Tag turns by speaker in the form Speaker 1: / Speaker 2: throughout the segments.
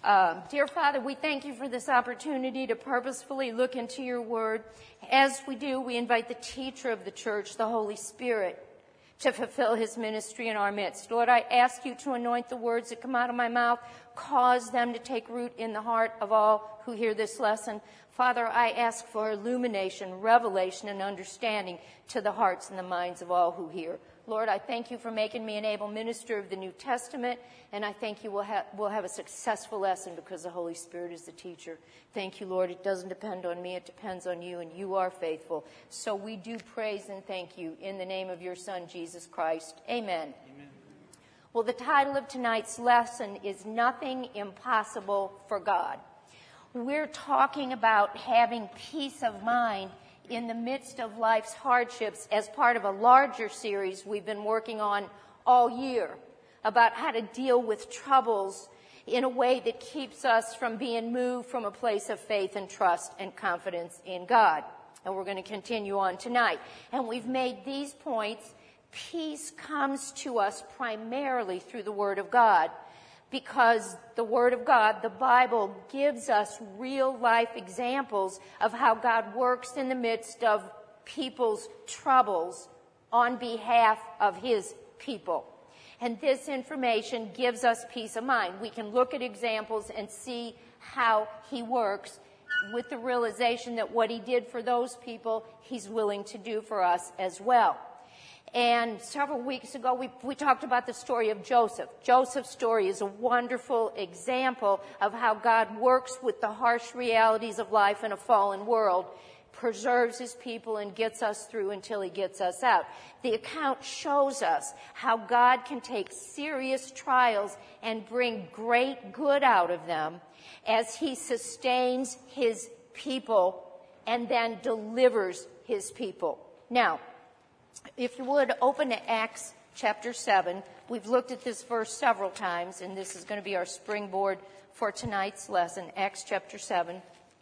Speaker 1: Dear Father, we thank you for this opportunity to purposefully look into your word. As we do, we invite the teacher of the church, the Holy Spirit, to fulfill his ministry in our midst. Lord, I ask you to anoint the words that come out of my mouth, cause them to take root in the heart of all who hear this lesson. Father, I ask for illumination, revelation, and understanding to the hearts and the minds of all who hear. Lord, I thank you for making me an able minister of the New Testament, and I thank you we'll have a successful lesson because the Holy Spirit is the teacher. Thank you, Lord. It doesn't depend on me. It depends on you, and you are faithful. So we do praise and thank you in the name of your Son, Jesus Christ. Amen. Amen. Well, the title of tonight's lesson is Nothing Impossible for God. We're talking about having peace of mind in the midst of life's hardships as part of a larger series we've been working on all year about how to deal with troubles in a way that keeps us from being moved from a place of faith and trust and confidence in God. And we're going to continue on tonight. And we've made these points. Peace comes to us primarily through the Word of God, because the Word of God, the Bible, gives us real-life examples of how God works in the midst of people's troubles on behalf of his people. And this information gives us peace of mind. We can look at examples and see how he works with the realization that what he did for those people, he's willing to do for us as well. And several weeks ago, we talked about the story of Joseph. Joseph's story is a wonderful example of how God works with the harsh realities of life in a fallen world, preserves his people, and gets us through until he gets us out. The account shows us how God can take serious trials and bring great good out of them as he sustains his people and then delivers his people. Now, if you would, open to Acts chapter 7. We've looked at this verse several times, and this is going to be our springboard for tonight's lesson, Acts chapter 7.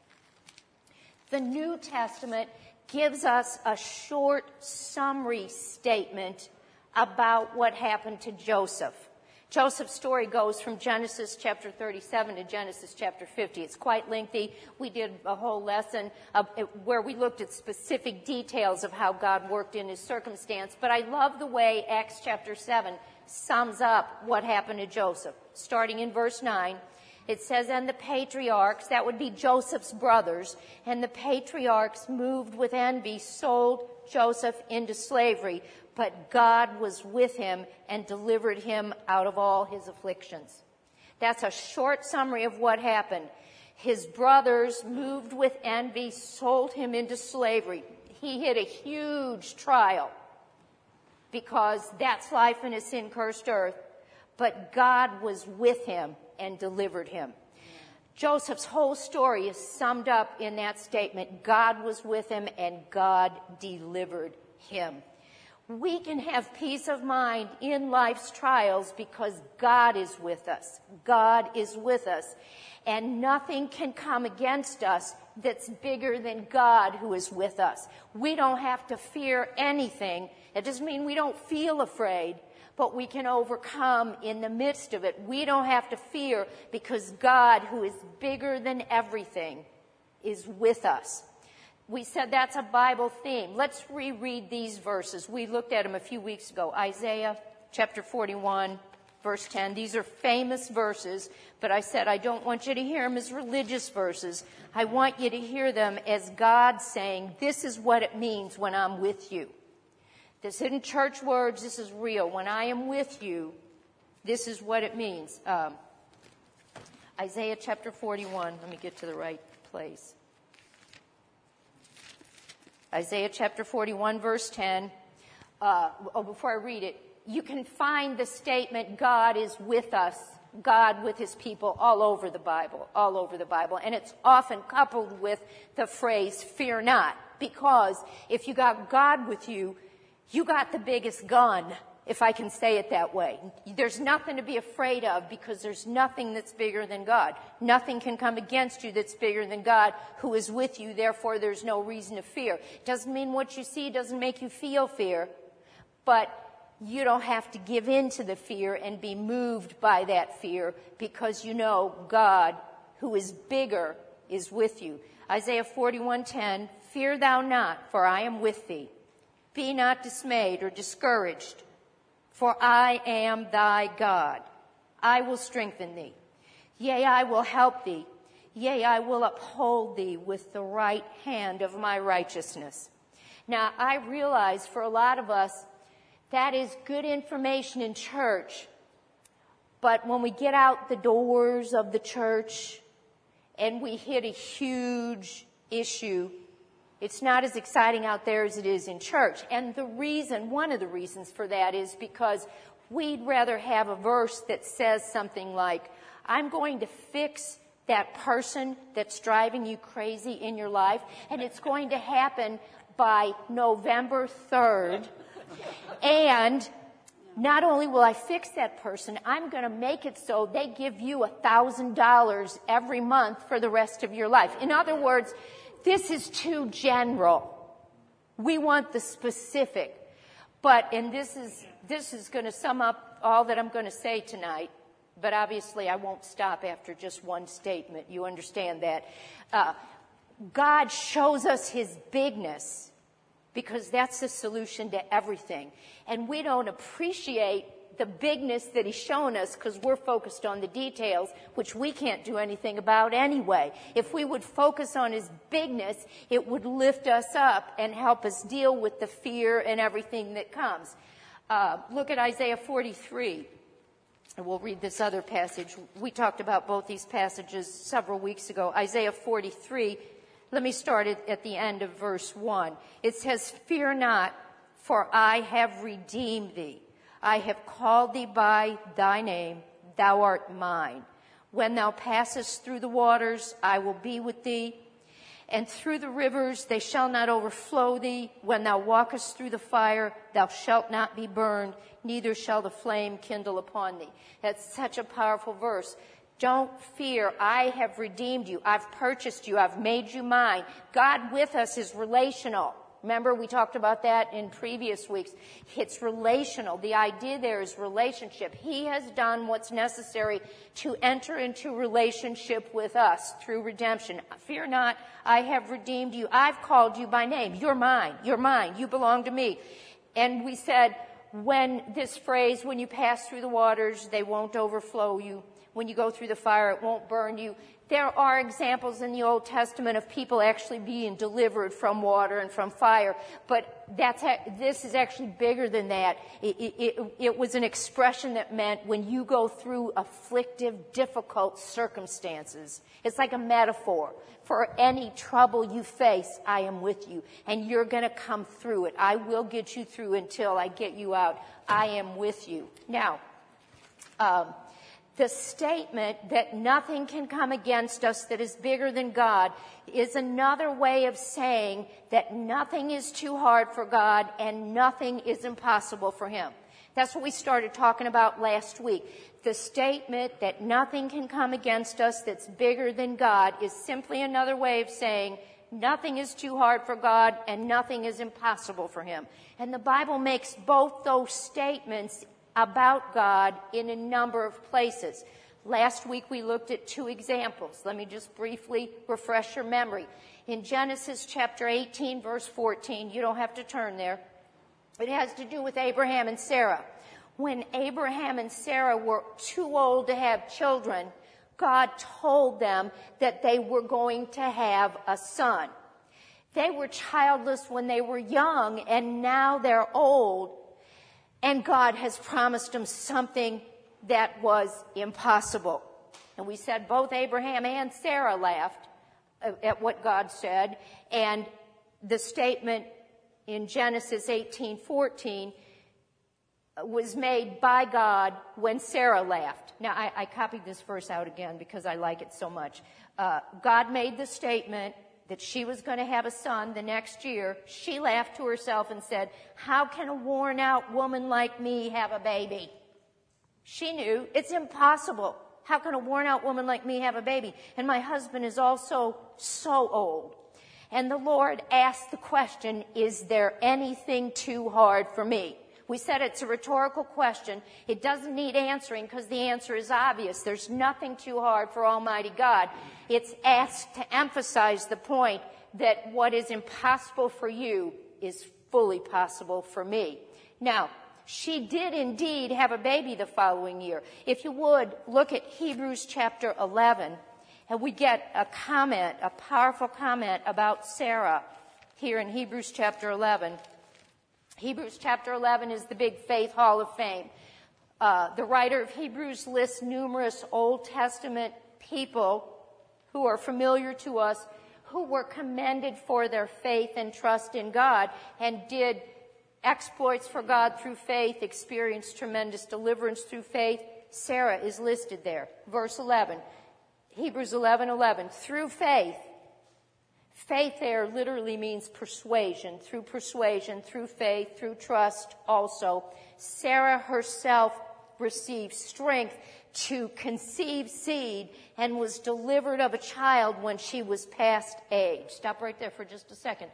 Speaker 1: The New Testament gives us a short summary statement about what happened to Joseph. Joseph's story goes from Genesis chapter 37 to Genesis chapter 50. It's quite lengthy. We did a whole lesson where we looked at specific details of how God worked in his circumstance. But I love the way Acts chapter 7 sums up what happened to Joseph. Starting in verse 9, it says, "And the patriarchs," that would be Joseph's brothers, "and the patriarchs, moved with envy, sold Joseph into slavery. But God was with him and delivered him out of all his afflictions." That's a short summary of what happened. His brothers, moved with envy, sold him into slavery. He hit a huge trial because that's life in a sin-cursed earth. But God was with him and delivered him. Joseph's whole story is summed up in that statement. God was with him and God delivered him. We can have peace of mind in life's trials because God is with us. God is with us. And nothing can come against us that's bigger than God who is with us. We don't have to fear anything. It doesn't mean we don't feel afraid, but we can overcome in the midst of it. We don't have to fear because God, who is bigger than everything, is with us. We said that's a Bible theme. Let's reread these verses. We looked at them a few weeks ago. Isaiah chapter 41, verse 10. These are famous verses, but I said I don't want you to hear them as religious verses. I want you to hear them as God saying, this is what it means when I'm with you. This isn't church words. This is real. When I am with you, this is what it means. Isaiah chapter 41. Let me get to the right place. Isaiah chapter 41, verse 10. Before I read it, you can find the statement, God is with us, God with his people, all over the Bible. And it's often coupled with the phrase, fear not. Because if you got God with you, you got the biggest gun, if I can say it that way. There's nothing to be afraid of because there's nothing that's bigger than God. Nothing can come against you that's bigger than God who is with you. Therefore, there's no reason to fear. Doesn't mean what you see doesn't make you feel fear, but you don't have to give in to the fear and be moved by that fear, because you know God, who is bigger, is with you. Isaiah 41:10, fear thou not, for I am with thee. Be not dismayed or discouraged, for I am thy God. I will strengthen thee. Yea, I will help thee. Yea, I will uphold thee with the right hand of my righteousness. Now, I realize for a lot of us, that is good information in church. But when we get out the doors of the church and we hit a huge issue, it's not as exciting out there as it is in church. And one of the reasons for that is because we'd rather have a verse that says something like, I'm going to fix that person that's driving you crazy in your life, and it's going to happen by November 3rd. And not only will I fix that person, I'm going to make it so they give you $1,000 every month for the rest of your life. In other words, this is too general. We want the specific. And this is going to sum up all that I'm going to say tonight. But obviously I won't stop after just one statement. You understand that. God shows us his bigness because that's the solution to everything. And we don't appreciate the bigness that he's shown us because we're focused on the details, which we can't do anything about anyway. If we would focus on his bigness, it would lift us up and help us deal with the fear and everything that comes. Look at Isaiah 43. And we'll read this other passage. We talked about both these passages several weeks ago. Isaiah 43, let me start at the end of verse 1. It says, fear not, for I have redeemed thee. I have called thee by thy name, thou art mine. When thou passest through the waters, I will be with thee. And through the rivers, they shall not overflow thee. When thou walkest through the fire, thou shalt not be burned, neither shall the flame kindle upon thee. That's such a powerful verse. Don't fear. I have redeemed you. I've purchased you. I've made you mine. God with us is relational. Remember, we talked about that in previous weeks. It's relational. The idea there is relationship. He has done what's necessary to enter into relationship with us through redemption. Fear not, I have redeemed you. I've called you by name. You're mine. You're mine. You belong to me. And we said, when this phrase, when you pass through the waters, they won't overflow you. When you go through the fire, it won't burn you. There are examples in the Old Testament of people actually being delivered from water and from fire, but this is actually bigger than that. It was an expression that meant when you go through afflictive, difficult circumstances. It's like a metaphor. For any trouble you face, I am with you, and you're going to come through it. I will get you through until I get you out. I am with you. Now, the statement that nothing can come against us that is bigger than God is another way of saying that nothing is too hard for God and nothing is impossible for him. That's what we started talking about last week. The statement that nothing can come against us that's bigger than God is simply another way of saying nothing is too hard for God and nothing is impossible for him. And the Bible makes both those statements about God in a number of places. Last week we looked at two examples. Let me just briefly refresh your memory. In Genesis chapter 18, verse 14, you don't have to turn there. It has to do with Abraham and Sarah. When Abraham and Sarah were too old to have children, God told them that they were going to have a son. They were childless when they were young, and now they're old. And God has promised them something that was impossible. And we said both Abraham and Sarah laughed at what God said. And the statement in Genesis 18:14 was made by God when Sarah laughed. Now, I copied this verse out again because I like it so much. God made the statement that she was going to have a son the next year. She laughed to herself and said, how can a worn-out woman like me have a baby? She knew it's impossible. How can a worn-out woman like me have a baby? And my husband is also so old. And the Lord asked the question, is there anything too hard for me? We said it's a rhetorical question. It doesn't need answering because the answer is obvious. There's nothing too hard for Almighty God. It's asked to emphasize the point that what is impossible for you is fully possible for me. Now, she did indeed have a baby the following year. If you would, look at Hebrews chapter 11, and we get a comment, a powerful comment about Sarah here in Hebrews chapter 11. Hebrews chapter 11 is the big faith hall of fame. The writer of Hebrews lists numerous Old Testament people who are familiar to us who were commended for their faith and trust in God and did exploits for God through faith, experienced tremendous deliverance through faith. Sarah is listed there. Verse 11, Hebrews 11:11. Through faith. Faith there literally means persuasion. Through faith, through trust also. Sarah herself received strength to conceive seed and was delivered of a child when she was past age. Stop right there for just a second.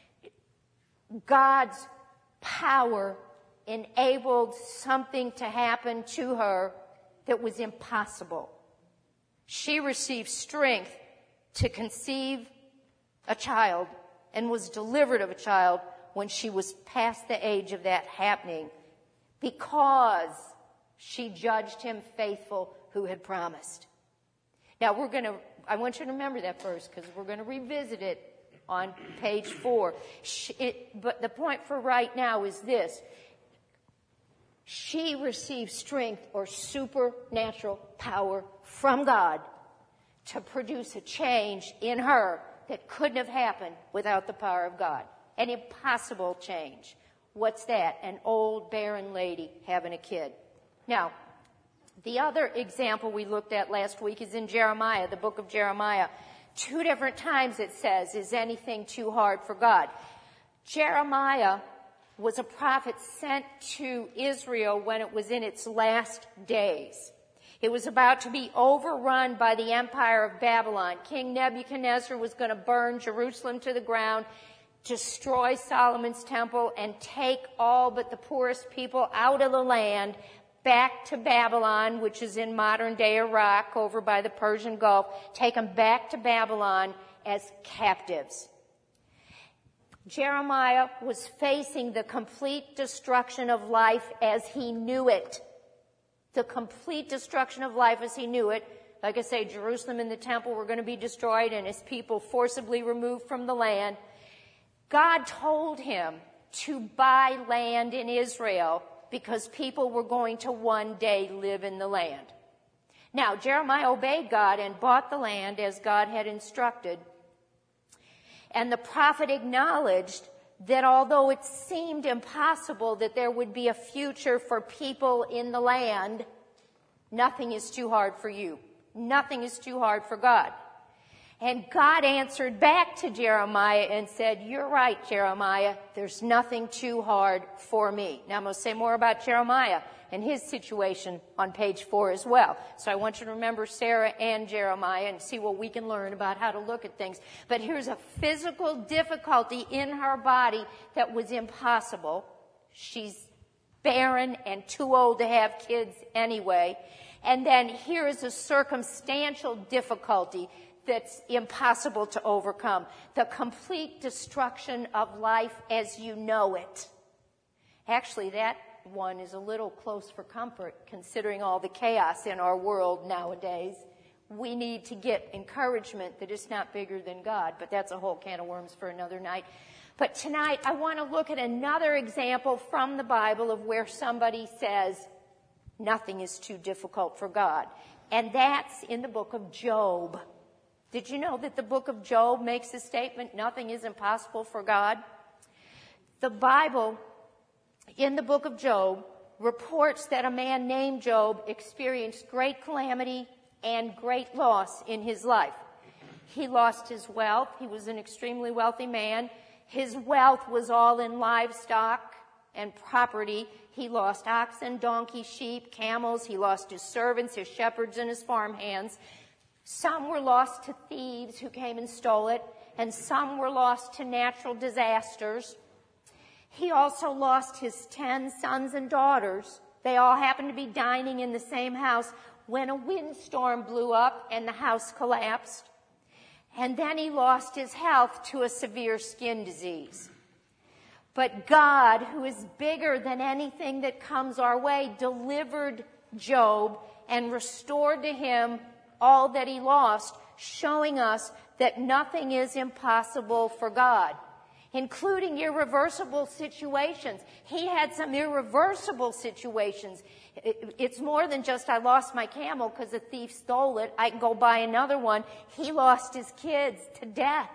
Speaker 1: God's power enabled something to happen to her that was impossible. She received strength to conceive a child and was delivered of a child when she was past the age of that happening because she judged him faithful who had promised. Now I want you to remember that verse because we're going to revisit it on page 4. But the point for right now is this. She received strength or supernatural power from God to produce a change in her that couldn't have happened without the power of God. An impossible change. What's that? An old barren lady having a kid. Now, the other example we looked at last week is in Jeremiah, the book of Jeremiah. 2 different times it says, is anything too hard for God? Jeremiah was a prophet sent to Israel when it was in its last days. It was about to be overrun by the empire of Babylon. King Nebuchadnezzar was going to burn Jerusalem to the ground, destroy Solomon's temple, and take all but the poorest people out of the land back to Babylon, which is in modern-day Iraq over by the Persian Gulf, take them back to Babylon as captives. Jeremiah was facing the complete destruction of life as he knew it. The complete destruction of life as he knew it. Like I say, Jerusalem and the temple were going to be destroyed and his people forcibly removed from the land. God told him to buy land in Israel because people were going to one day live in the land. Now, Jeremiah obeyed God and bought the land as God had instructed. And the prophet acknowledged that although it seemed impossible that there would be a future for people in the land, nothing is too hard for you. Nothing is too hard for God. And God answered back to Jeremiah and said, you're right, Jeremiah, there's nothing too hard for me. Now I'm going to say more about Jeremiah and his situation on page 4 as well. So I want you to remember Sarah and Jeremiah and see what we can learn about how to look at things. But here's a physical difficulty in her body that was impossible. She's barren and too old to have kids anyway. And then here is a circumstantial difficulty that's impossible to overcome. The complete destruction of life as you know it. Actually, that one is a little close for comfort considering all the chaos in our world nowadays. We need to get encouragement that it's not bigger than God, but that's a whole can of worms for another night. But tonight I want to look at another example from the Bible of where somebody says nothing is too difficult for God. And that's in the book of Job. Did you know that the book of Job makes a statement, nothing is impossible for God? The Bible, in the book of Job, reports that a man named Job experienced great calamity and great loss in his life. He lost his wealth. He was an extremely wealthy man. His wealth was all in livestock and property. He lost oxen, donkeys, sheep, camels. He lost his servants, his shepherds, and his farmhands. Some were lost to thieves who came and stole it, and some were lost to natural disasters. He also lost his 10 sons and daughters. They all happened to be dining in the same house when a windstorm blew up and the house collapsed. And then he lost his health to a severe skin disease. But God, who is bigger than anything that comes our way, delivered Job and restored to him all that he lost, showing us that nothing is impossible for God, including irreversible situations. He had some irreversible situations. It's more than just I lost my camel because a thief stole it. I can go buy another one. He lost his kids to death.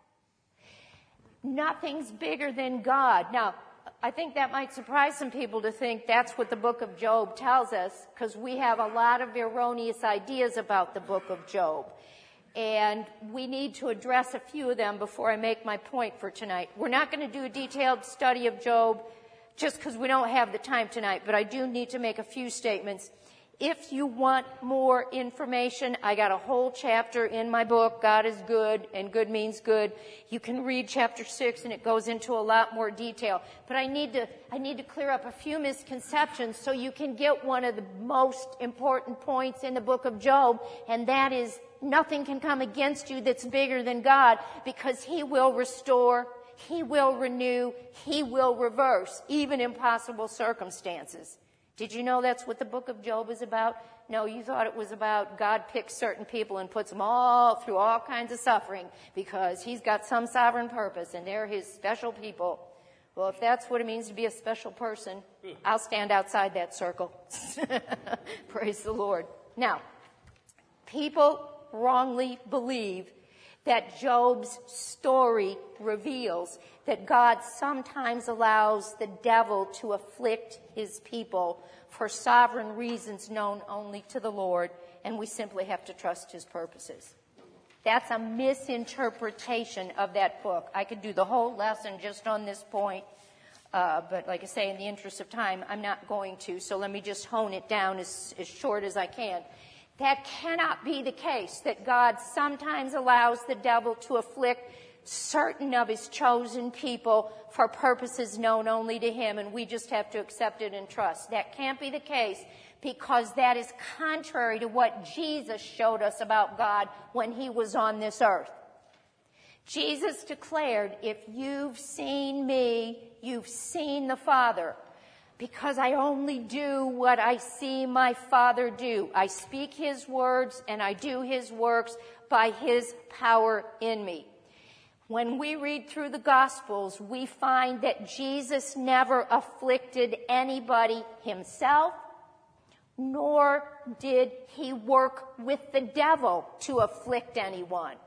Speaker 1: Nothing's bigger than God. Now, I think that might surprise some people to think that's what the book of Job tells us, because we have a lot of erroneous ideas about the book of Job. And we need to address a few of them before I make my point for tonight. We're not going to do a detailed study of Job just because we don't have the time tonight, but I do need to make a few statements. If you want more information, I got a whole chapter in my book, God is Good, and Good Means Good. You can read chapter 6, and it goes into a lot more detail. But I need to clear up a few misconceptions so you can get one of the most important points in the book of Job, and that is nothing can come against you that's bigger than God, because He will restore, He will renew, He will reverse, even impossible circumstances. Did you know that's what the book of Job is about? No, you thought it was about God picks certain people and puts them all through all kinds of suffering because He's got some sovereign purpose and they're His special people. Well, if that's what it means to be a special person, I'll stand outside that circle. Praise the Lord. Now, people wrongly believe that Job's story reveals that God sometimes allows the devil to afflict His people for sovereign reasons known only to the Lord, and we simply have to trust His purposes. That's a misinterpretation of that book. I could do the whole lesson just on this point, but like I say, in the interest of time, I'm not going to, so let me just hone it down as short as I can. That cannot be the case, that God sometimes allows the devil to afflict certain of His chosen people for purposes known only to Him, and we just have to accept it and trust. That can't be the case, because that is contrary to what Jesus showed us about God when He was on this earth. Jesus declared, if you've seen me, you've seen the Father. Because I only do what I see my Father do. I speak His words and I do His works by His power in me. When we read through the Gospels, we find that Jesus never afflicted anybody Himself, nor did He work with the devil to afflict anyone.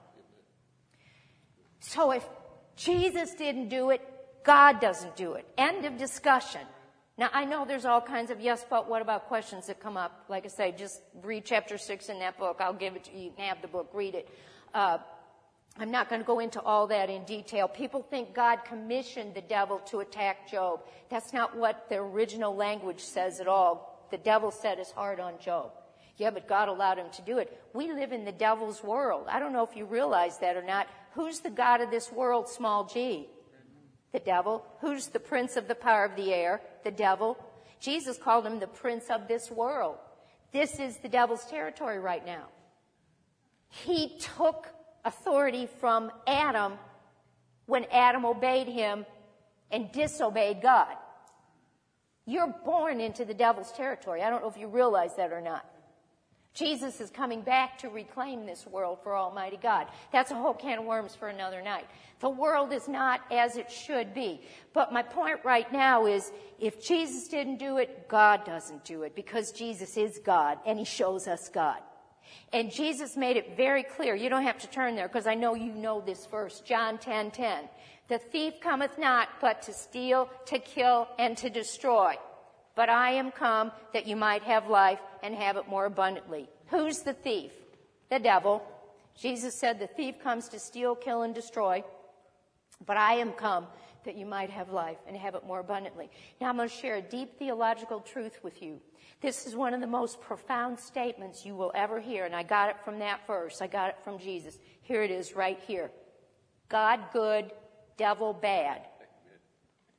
Speaker 1: So if Jesus didn't do it, God doesn't do it. End of discussion. Now, I know there's all kinds of yes, but what about questions that come up. Like I say, just read chapter 6 in that book. I'll give it to you. You can have the book. Read it. I'm not going to go into all that in detail. People think God commissioned the devil to attack Job. That's not what the original language says at all. The devil set his heart on Job. Yeah, but God allowed him to do it. We live in the devil's world. I don't know if you realize that or not. Who's the God of this world, small g? The devil. Who's the prince of the power of the air? The devil. Jesus called him the prince of this world. This is the devil's territory right now. He took authority from Adam when Adam obeyed him and disobeyed God. You're born into the devil's territory. I don't know if you realize that or not. Jesus is coming back to reclaim this world for Almighty God. That's a whole can of worms for another night. The world is not as it should be. But my point right now is, if Jesus didn't do it, God doesn't do it, because Jesus is God, and He shows us God. And Jesus made it very clear. You don't have to turn there, because I know you know this verse, John 10:10. The thief cometh not but to steal, to kill, and to destroy. But I am come that you might have life and have it more abundantly. Who's the thief? The devil. Jesus said the thief comes to steal, kill, and destroy. But I am come that you might have life and have it more abundantly. Now I'm going to share a deep theological truth with you. This is one of the most profound statements you will ever hear, and I got it from that verse. I got it from Jesus. Here it is right here. God good, devil bad.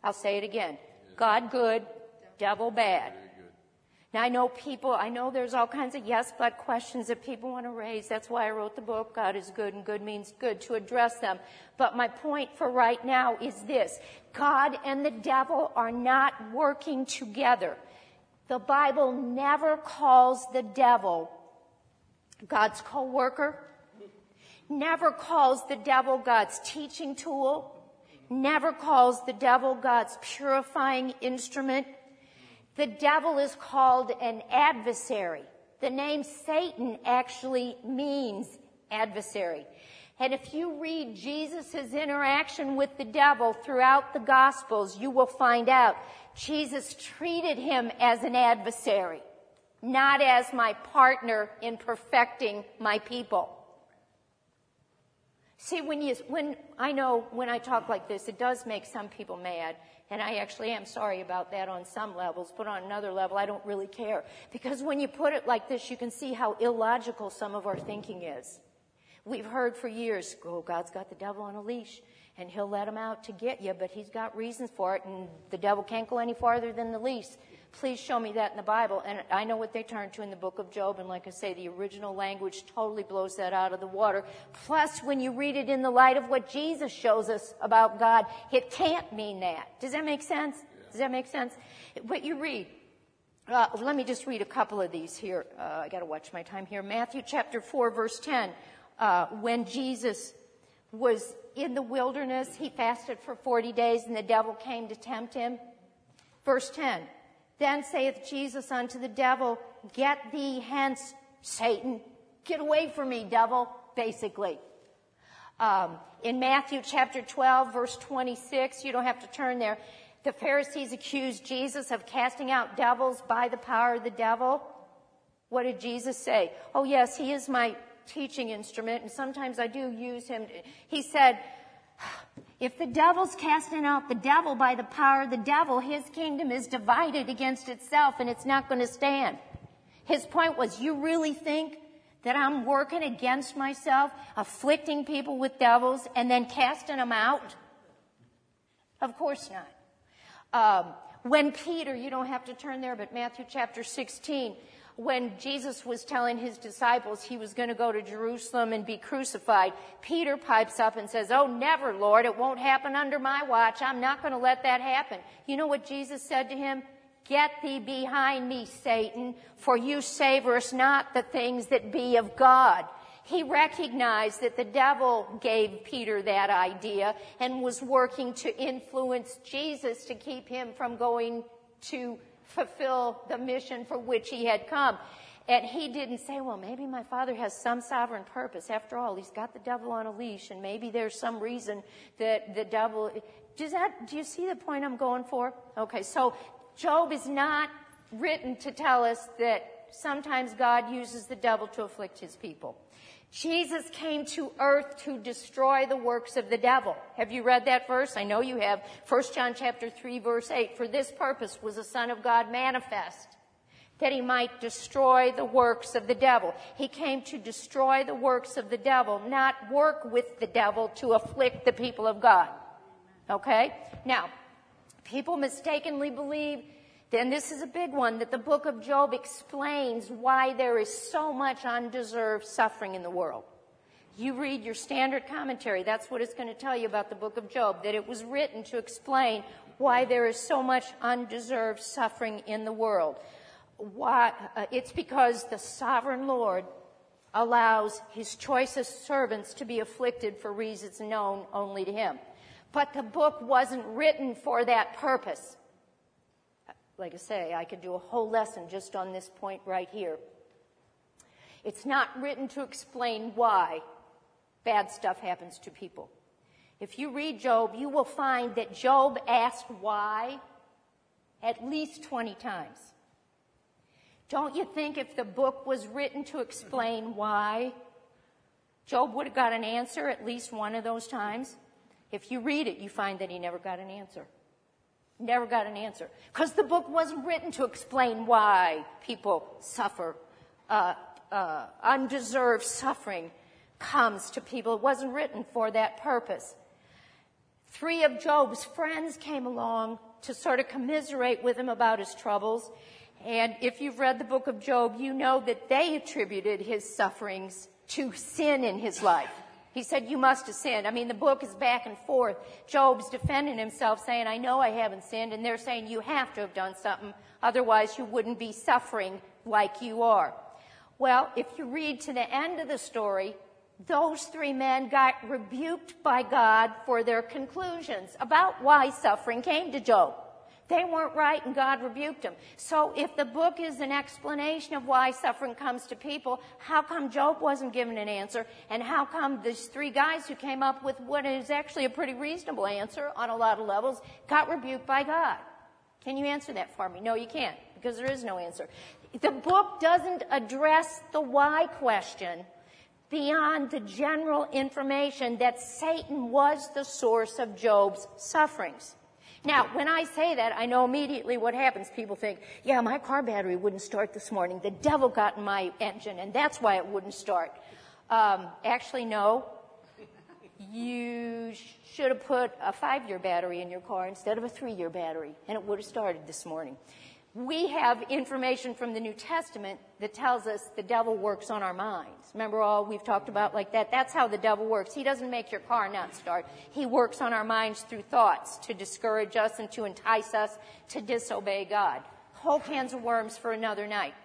Speaker 1: I'll say it again. God good, devil bad. Now, I know there's all kinds of yes, but questions that people want to raise. That's why I wrote the book, God is Good, and good means good, to address them. But my point for right now is this. God and the devil are not working together. The Bible never calls the devil God's co-worker, never calls the devil God's teaching tool, never calls the devil God's purifying instrument. The devil is called an adversary. The name Satan actually means adversary. And if you read Jesus' interaction with the devil throughout the Gospels, you will find out Jesus treated him as an adversary, not as my partner in perfecting my people. See, when I talk like this, it does make some people mad. And I actually am sorry about that on some levels, but on another level, I don't really care. Because when you put it like this, you can see how illogical some of our thinking is. We've heard for years, God's got the devil on a leash, and he'll let him out to get you, but he's got reasons for it, and the devil can't go any farther than the leash. Please show me that in the Bible. And I know what they turn to in the book of Job, and like I say, the original language totally blows that out of the water. Plus, when you read it in the light of what Jesus shows us about God, it can't mean that. Does that make sense? Yeah. Does that make sense? What you read, let me just read a couple of these here. I got to watch my time here. Matthew chapter 4, verse 10. When Jesus was in the wilderness, he fasted for 40 days, and the devil came to tempt him. Verse 10. Then saith Jesus unto the devil, Get thee hence, Satan. Get away from me, devil, basically. In Matthew chapter 12, verse 26, you don't have to turn there, the Pharisees accused Jesus of casting out devils by the power of the devil. What did Jesus say? Oh, yes, he is my teaching instrument, and sometimes I do use him. He said, if the devil's casting out the devil by the power of the devil, his kingdom is divided against itself, and it's not going to stand. His point was, you really think that I'm working against myself, afflicting people with devils, and then casting them out? Of course not. When Peter, you don't have to turn there, but Matthew chapter 16, when Jesus was telling his disciples he was going to go to Jerusalem and be crucified, Peter pipes up and says, oh, never, Lord, it won't happen under my watch. I'm not going to let that happen. You know what Jesus said to him? Get thee behind me, Satan, for you savorest not the things that be of God. He recognized that the devil gave Peter that idea and was working to influence Jesus to keep him from going to fulfill the mission for which he had come. And he didn't say, well, maybe my Father has some sovereign purpose. After all, he's got the devil on a leash, and maybe there's some reason that the devil... Do you see the point I'm going for? Okay, so Job is not written to tell us that sometimes God uses the devil to afflict his people. Jesus came to earth to destroy the works of the devil. Have you read that verse? I know you have. 1 John chapter 3, verse 8. For this purpose was the Son of God manifest, that he might destroy the works of the devil. He came to destroy the works of the devil, not work with the devil to afflict the people of God. Okay? Now, people mistakenly believe, then this is a big one, that the book of Job explains why there is so much undeserved suffering in the world. You read your standard commentary, that's what it's going to tell you about the book of Job, that it was written to explain why there is so much undeserved suffering in the world. It's because the sovereign Lord allows his choicest servants to be afflicted for reasons known only to him. But the book wasn't written for that purpose. Like I say, I could do a whole lesson just on this point right here. It's not written to explain why bad stuff happens to people. If you read Job, you will find that Job asked why at least 20 times. Don't you think if the book was written to explain why, Job would have got an answer at least one of those times? If you read it, you find that he never got an answer. Never got an answer. Because the book wasn't written to explain why people suffer. Undeserved suffering comes to people. It wasn't written for that purpose. 3 of Job's friends came along to sort of commiserate with him about his troubles. And if you've read the book of Job, you know that they attributed his sufferings to sin in his life. He said, you must have sinned. I mean, the book is back and forth. Job's defending himself, saying, I know I haven't sinned. And they're saying, you have to have done something. Otherwise, you wouldn't be suffering like you are. Well, if you read to the end of the story, those 3 men got rebuked by God for their conclusions about why suffering came to Job. They weren't right, and God rebuked them. So if the book is an explanation of why suffering comes to people, how come Job wasn't given an answer? And how come these 3 guys who came up with what is actually a pretty reasonable answer on a lot of levels got rebuked by God? Can you answer that for me? No, you can't, because there is no answer. The book doesn't address the why question beyond the general information that Satan was the source of Job's sufferings. Now, when I say that, I know immediately what happens. People think, yeah, my car battery wouldn't start this morning. The devil got in my engine, and that's why it wouldn't start. Actually, no. You should have put a 5-year battery in your car instead of a 3-year battery, and it would have started this morning. We have information from the New Testament that tells us the devil works on our minds. Remember all we've talked about like that? That's how the devil works. He doesn't make your car not start. He works on our minds through thoughts to discourage us and to entice us to disobey God. Whole cans of worms for another night.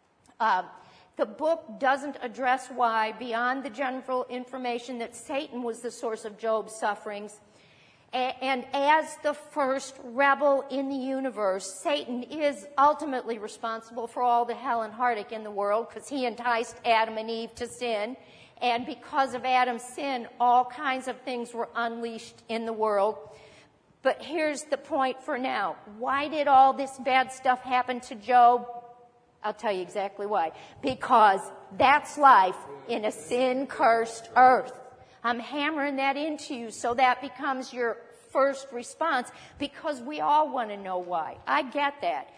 Speaker 1: The book doesn't address why, beyond the general information that Satan was the source of Job's sufferings. And as the first rebel in the universe, Satan is ultimately responsible for all the hell and heartache in the world because he enticed Adam and Eve to sin. And because of Adam's sin, all kinds of things were unleashed in the world. But here's the point for now. Why did all this bad stuff happen to Job? I'll tell you exactly why. Because that's life in a sin-cursed earth. I'm hammering that into you so that becomes your first response because we all want to know why. I get that.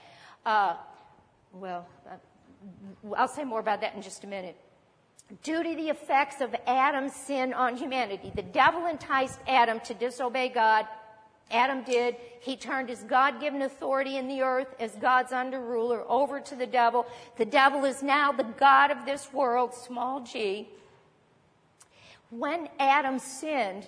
Speaker 1: I'll say more about that in just a minute. Due to the effects of Adam's sin on humanity, the devil enticed Adam to disobey God. Adam did. He turned his God-given authority in the earth as God's under-ruler over to the devil. The devil is now the God of this world, small g. When Adam sinned,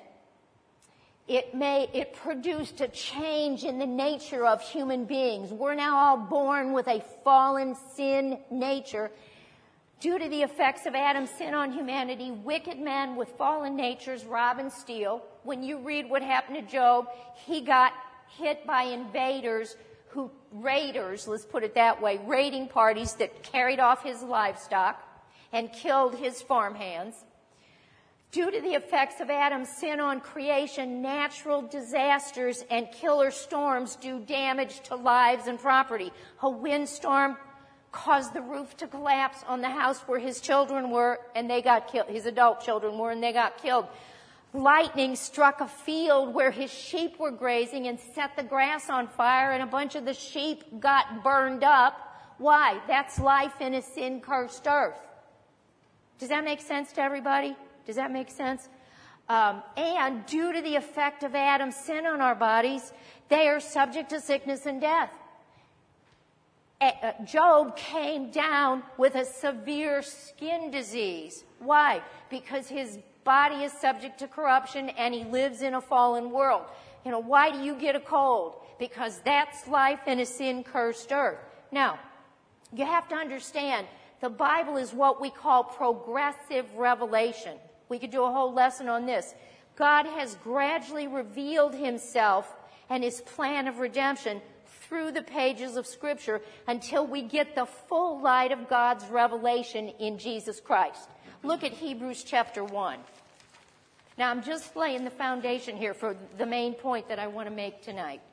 Speaker 1: it produced a change in the nature of human beings. We're now all born with a fallen sin nature. Due to the effects of Adam's sin on humanity, wicked men with fallen natures rob and steal. When you read what happened to Job, he got hit by invaders raiders, let's put it that way, raiding parties that carried off his livestock and killed his farmhands. Due to the effects of Adam's sin on creation, natural disasters and killer storms do damage to lives and property. A windstorm caused the roof to collapse on the house where his children were, and they got killed. His adult children were, and they got killed. Lightning struck a field where his sheep were grazing and set the grass on fire, and a bunch of the sheep got burned up. Why? That's life in a sin-cursed earth. Does that make sense to everybody? Does that make sense? And due to the effect of Adam's sin on our bodies, they are subject to sickness and death. Job came down with a severe skin disease. Why? Because his body is subject to corruption and he lives in a fallen world. Why do you get a cold? Because that's life in a sin-cursed earth. Now, you have to understand, the Bible is what we call progressive revelation. We could do a whole lesson on this. God has gradually revealed himself and his plan of redemption through the pages of Scripture until we get the full light of God's revelation in Jesus Christ. Look at Hebrews chapter 1. Now, I'm just laying the foundation here for the main point that I want to make tonight.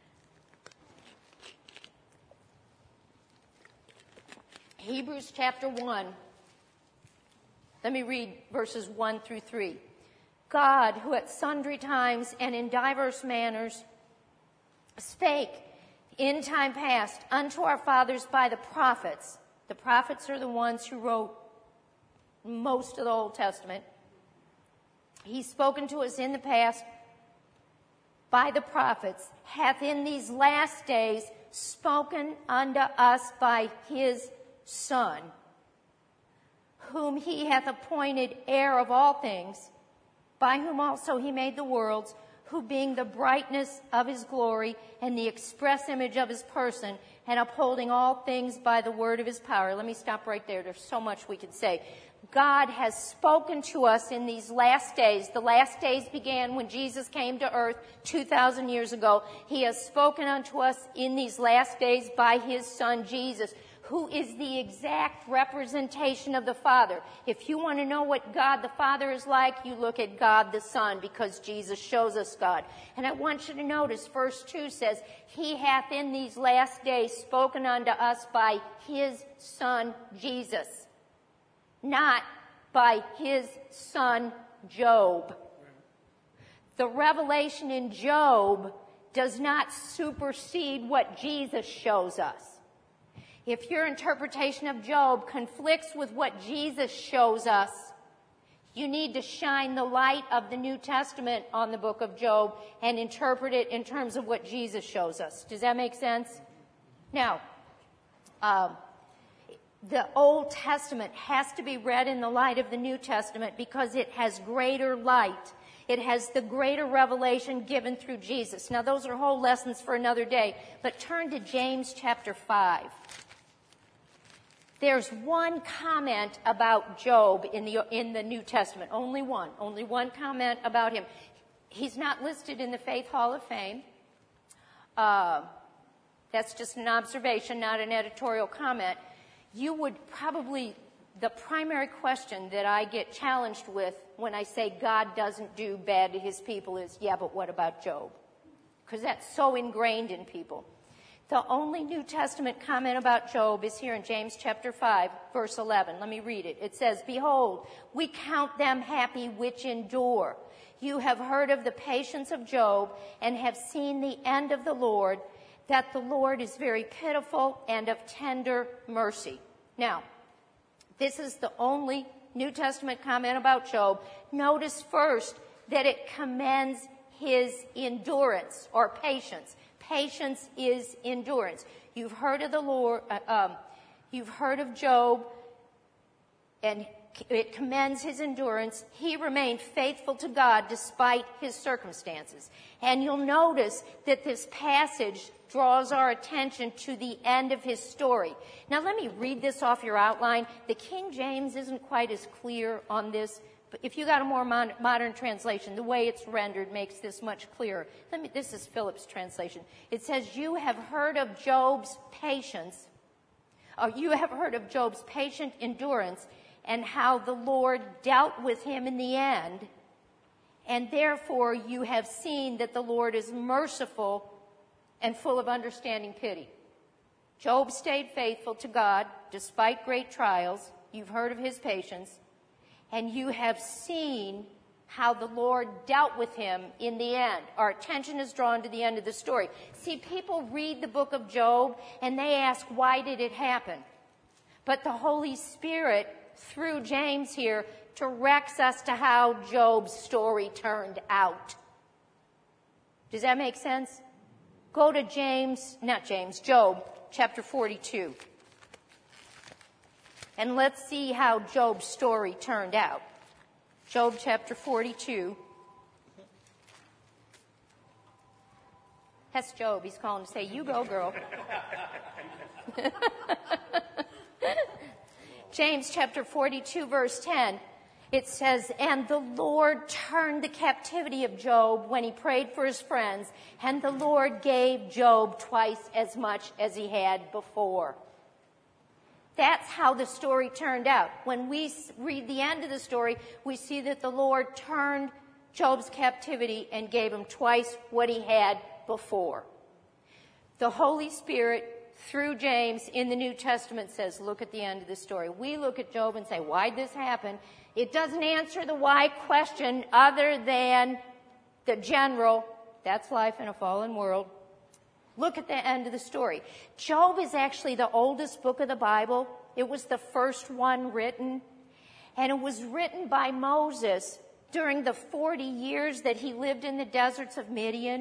Speaker 1: Hebrews chapter 1. Let me read verses 1 through 3. God, who at sundry times and in diverse manners spake in time past unto our fathers by the prophets. The prophets are the ones who wrote most of the Old Testament. He's spoken to us in the past by the prophets, hath in these last days spoken unto us by his Son, whom he hath appointed heir of all things, by whom also he made the worlds, who being the brightness of his glory and the express image of his person, and upholding all things by the word of his power. Let me stop right there. There's so much we could say. God has spoken to us in these last days. The last days began when Jesus came to earth 2,000 years ago. He has spoken unto us in these last days by his Son, Jesus, who is the exact representation of the Father. If you want to know what God the Father is like, you look at God the Son, because Jesus shows us God. And I want you to notice verse 2 says, he hath in these last days spoken unto us by his Son Jesus, not by his son Job. The revelation in Job does not supersede what Jesus shows us. If your interpretation of Job conflicts with what Jesus shows us, you need to shine the light of the New Testament on the book of Job and interpret it in terms of what Jesus shows us. Does that make sense? Now, the Old Testament has to be read in the light of the New Testament because it has greater light. It has the greater revelation given through Jesus. Now, those are whole lessons for another day, but turn to James chapter 5. There's one comment about Job in the New Testament. Only one comment about him. He's not listed in the Faith Hall of Fame. That's just an observation, not an editorial comment. You would probably, the primary question that I get challenged with when I say God doesn't do bad to his people is, yeah, but what about Job? Because that's so ingrained in people. The only New Testament comment about Job is here in James chapter 5, verse 11. Let me read it. It says, behold, we count them happy which endure. You have heard of the patience of Job and have seen the end of the Lord, that the Lord is very pitiful and of tender mercy. Now, this is the only New Testament comment about Job. Notice first that it commends his endurance or patience. Patience is endurance. You've heard of the Lord, you've heard of Job, and it commends his endurance. He remained faithful to God despite his circumstances. And you'll notice that this passage draws our attention to the end of his story. Now let me read this off your outline. The King James isn't quite as clear on this. If you got a more modern translation, the way it's rendered makes this much clearer. This is Phillips' translation. It says, you have heard of Job's patience, or you have heard of Job's patient endurance, and how the Lord dealt with him in the end, and therefore you have seen that the Lord is merciful and full of understanding pity. Job stayed faithful to God despite great trials. You've heard of his patience. And you have seen how the Lord dealt with him in the end. Our attention is drawn to the end of the story. See, people read the book of Job and they ask, why did it happen? But the Holy Spirit, through James here, directs us to how Job's story turned out. Does that make sense? Go to Job, chapter 42. And let's see how Job's story turned out. Job chapter 42. That's Job. He's calling to say, you go, girl. James chapter 42, verse 10. It says, and the Lord turned the captivity of Job when he prayed for his friends, and the Lord gave Job twice as much as he had before. That's how the story turned out. When we read the end of the story, we see that the Lord turned Job's captivity and gave him twice what he had before. The Holy Spirit, through James in the New Testament, says, look at the end of the story. We look at Job and say, why'd this happen? It doesn't answer the why question other than the general, that's life in a fallen world. Look at the end of the story. Job is actually the oldest book of the Bible. It was the first one written. And it was written by Moses during the 40 years that he lived in the deserts of Midian.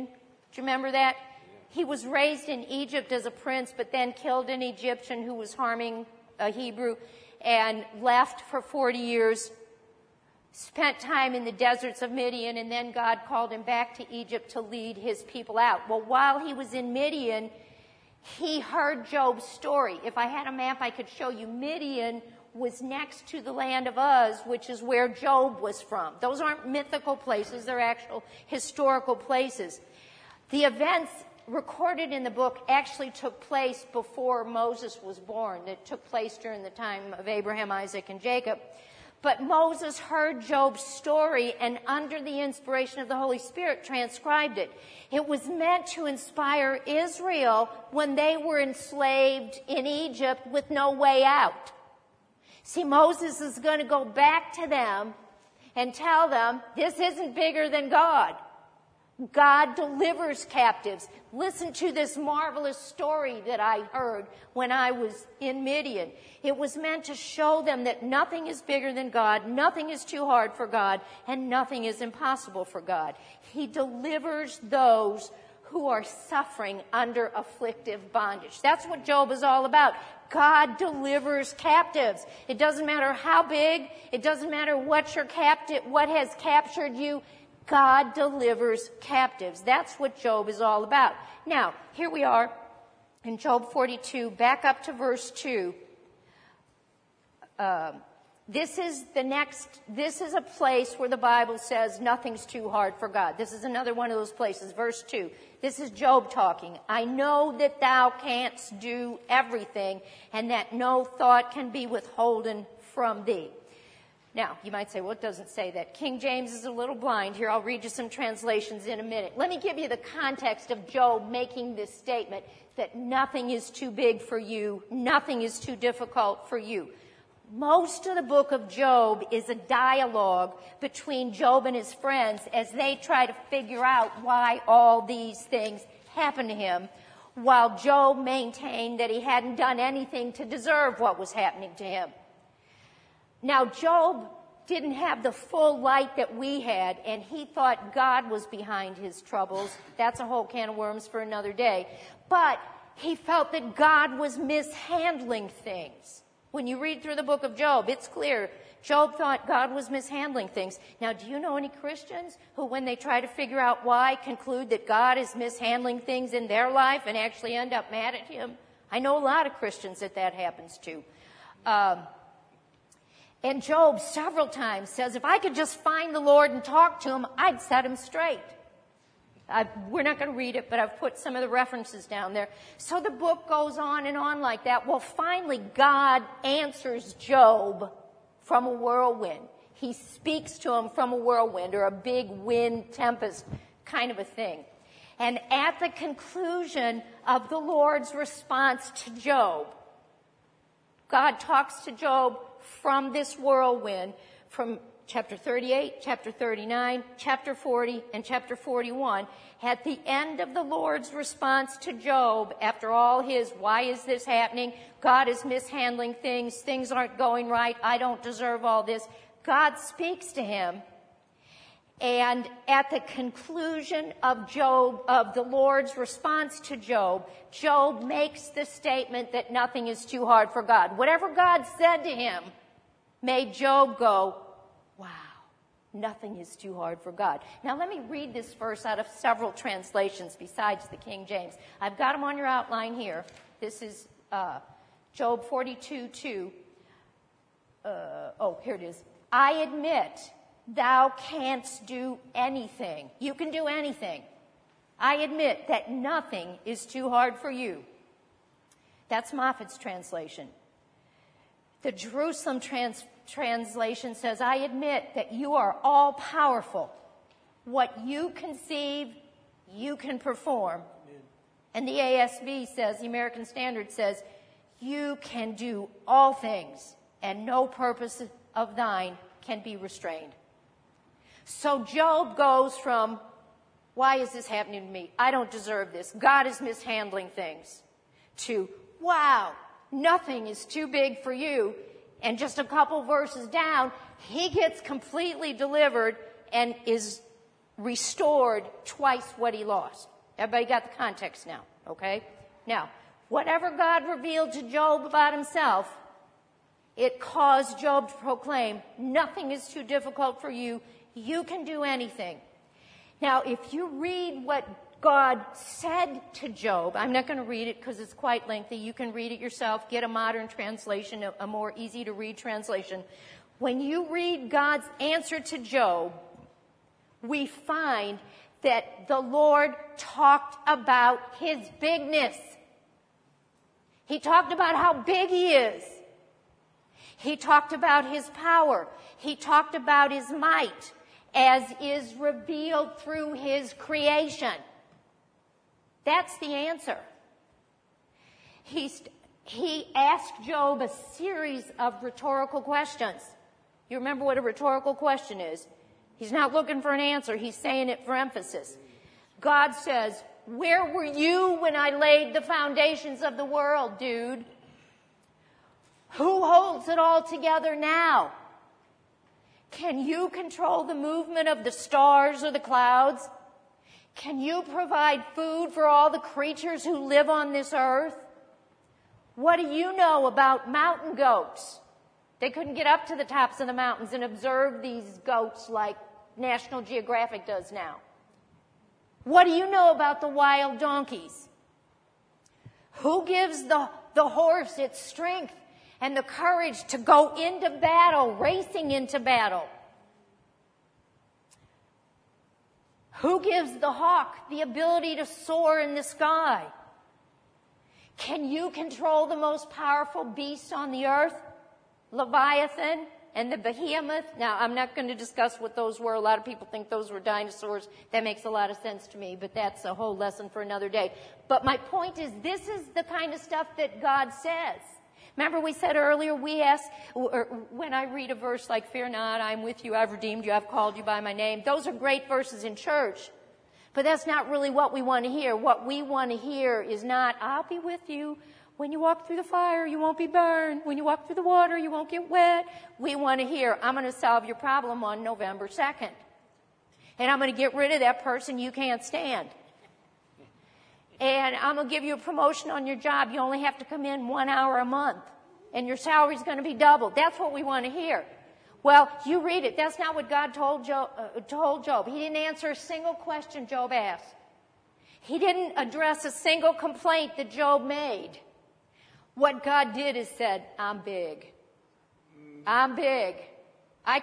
Speaker 1: Do you remember that? He was raised in Egypt as a prince, but then killed an Egyptian who was harming a Hebrew, and left for 40 years, spent time in the deserts of Midian, and then God called him back to Egypt to lead his people out. Well, while he was in Midian, he heard Job's story. If I had a map, I could show you. Midian was next to the land of Uz, which is where Job was from. Those aren't mythical places, they're actual historical places. The events recorded in the book actually took place before Moses was born. It took place during the time of Abraham, Isaac, and Jacob. But Moses heard Job's story and under the inspiration of the Holy Spirit transcribed it. It was meant to inspire Israel when they were enslaved in Egypt with no way out. See, Moses is going to go back to them and tell them, this isn't bigger than God. God delivers captives. Listen to this marvelous story that I heard when I was in Midian. It was meant to show them that nothing is bigger than God, nothing is too hard for God, and nothing is impossible for God. He delivers those who are suffering under afflictive bondage. That's what Job is all about. God delivers captives. It doesn't matter how big, it doesn't matter what has captured you. God delivers captives. That's what Job is all about. Now, here we are in Job 42, back up to verse 2. This is a place where the Bible says nothing's too hard for God. This is another one of those places. Verse 2. This is Job talking. I know that thou canst do everything, and that no thought can be withholden from thee. Now, you might say, well, it doesn't say that. King James is a little blind here. I'll read you some translations in a minute. Let me give you the context of Job making this statement that nothing is too big for you, nothing is too difficult for you. Most of the book of Job is a dialogue between Job and his friends as they try to figure out why all these things happened to him, while Job maintained that he hadn't done anything to deserve what was happening to him. Now, Job didn't have the full light that we had, and he thought God was behind his troubles. That's a whole can of worms for another day. But he felt that God was mishandling things. When you read through the book of Job, it's clear. Job thought God was mishandling things. Now, do you know any Christians who, when they try to figure out why, conclude that God is mishandling things in their life and actually end up mad at him? I know a lot of Christians that happens to. And Job several times says, if I could just find the Lord and talk to him, I'd set him straight. We're not going to read it, but I've put some of the references down there. So the book goes on and on like that. Well, finally, God answers Job from a whirlwind. He speaks to him from a whirlwind or a big wind tempest kind of a thing. And at the conclusion of the Lord's response to Job, God talks to Job from this whirlwind, from chapter 38, chapter 39, chapter 40, and chapter 41. At the end of the Lord's response to Job, after all his, why is this happening? God is mishandling things. Things aren't going right. I don't deserve all this. God speaks to him. And at the conclusion of the Lord's response to Job, Job makes the statement that nothing is too hard for God. Whatever God said to him made Job go, wow, nothing is too hard for God. Now let me read this verse out of several translations besides the King James. I've got them on your outline here. This is Job 42:2. Here it is. I admit thou canst do anything. You can do anything. I admit that nothing is too hard for you. That's Moffat's translation. The Jerusalem translation says, I admit that you are all powerful. What you conceive, you can perform. Amen. And the ASV says, the American Standard says, you can do all things, and no purpose of thine can be restrained. So Job goes from, why is this happening to me? I don't deserve this. God is mishandling things. To, wow, nothing is too big for you. And just a couple verses down, he gets completely delivered and is restored twice what he lost. Everybody got the context now, okay? Now, whatever God revealed to Job about himself, it caused Job to proclaim, nothing is too difficult for you. You can do anything. Now, if you read what God said to Job, I'm not going to read it because it's quite lengthy. You can read it yourself. Get a modern translation, a more easy-to-read translation. When you read God's answer to Job, we find that the Lord talked about his bigness. He talked about how big he is. He talked about his power. He talked about his might as is revealed through his creation. That's the answer. He asked Job a series of rhetorical questions. You remember what a rhetorical question is? He's not looking for an answer. He's saying it for emphasis. God says, where were you when I laid the foundations of the world, dude? Who holds it all together now? Can you control the movement of the stars or the clouds? Can you provide food for all the creatures who live on this earth? What do you know about mountain goats? They couldn't get up to the tops of the mountains and observe these goats like National Geographic does now. What do you know about the wild donkeys? Who gives the horse its strength and the courage to go into battle, racing into battle? Who gives the hawk the ability to soar in the sky? Can you control the most powerful beast on the earth? Leviathan and the behemoth. Now, I'm not going to discuss what those were. A lot of people think those were dinosaurs. That makes a lot of sense to me, but that's a whole lesson for another day. But my point is, this is the kind of stuff that God says. Remember we said earlier, we ask, or when I read a verse like, fear not, I'm with you, I've redeemed you, I've called you by my name. Those are great verses in church. But that's not really what we want to hear. What we want to hear is not, I'll be with you. When you walk through the fire, you won't be burned. When you walk through the water, you won't get wet. We want to hear, I'm going to solve your problem on November 2nd. And I'm going to get rid of that person you can't stand. And I'm going to give you a promotion on your job. You only have to come in 1 hour a month. And your salary's going to be doubled. That's what we want to hear. Well, you read it. That's not what God told Job. He didn't answer a single question Job asked. He didn't address a single complaint that Job made. What God did is said, I'm big. I'm big. I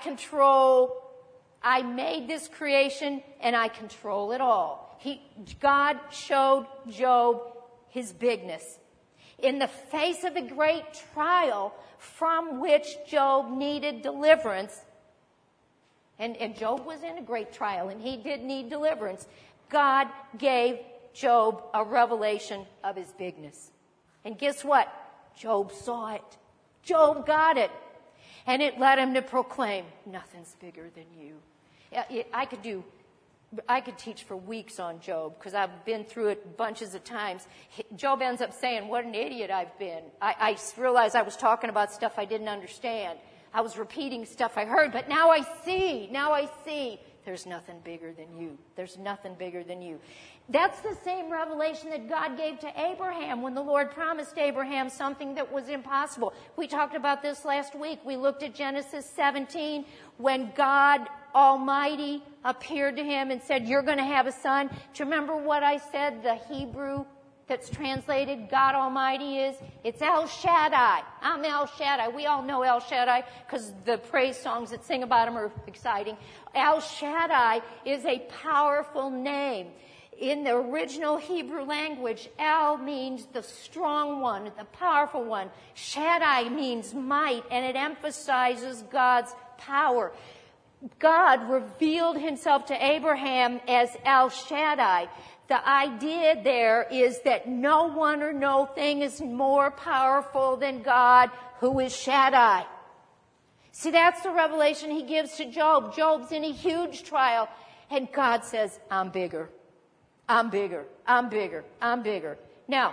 Speaker 1: made this creation and I control it all. God showed Job his bigness. In the face of a great trial from which Job needed deliverance, and Job was in a great trial and he did need deliverance, God gave Job a revelation of his bigness. And guess what? Job saw it. Job got it. And it led him to proclaim, nothing's bigger than you. I could teach for weeks on Job because I've been through it bunches of times. Job ends up saying, what an idiot I've been. I realized I was talking about stuff I didn't understand. I was repeating stuff I heard, but now I see. There's nothing bigger than you. There's nothing bigger than you. That's the same revelation that God gave to Abraham when the Lord promised Abraham something that was impossible. We talked about this last week. We looked at Genesis 17 when God Almighty appeared to him and said, you're going to have a son. Do you remember what I said the Hebrew that's translated God Almighty is? It's El Shaddai. I'm El Shaddai. We all know El Shaddai because the praise songs that sing about him are exciting. El Shaddai is a powerful name. In the original Hebrew language, El means the strong one, the powerful one. Shaddai means might, and it emphasizes God's power. God revealed himself to Abraham as El Shaddai. The idea there is that no one or no thing is more powerful than God, who is Shaddai. See, that's the revelation he gives to Job. Job's in a huge trial, and God says, I'm bigger. I'm bigger. I'm bigger. I'm bigger. Now,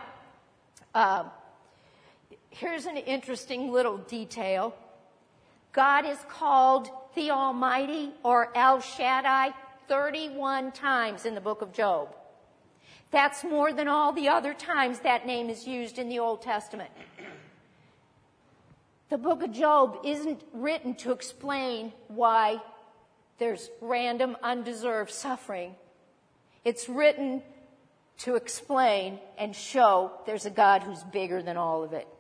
Speaker 1: here's an interesting little detail. God is called the Almighty or El Shaddai 31 times in the book of Job. That's more than all the other times that name is used in the Old Testament. The book of Job isn't written to explain why there's random, undeserved suffering. It's written to explain and show there's a God who's bigger than all of it.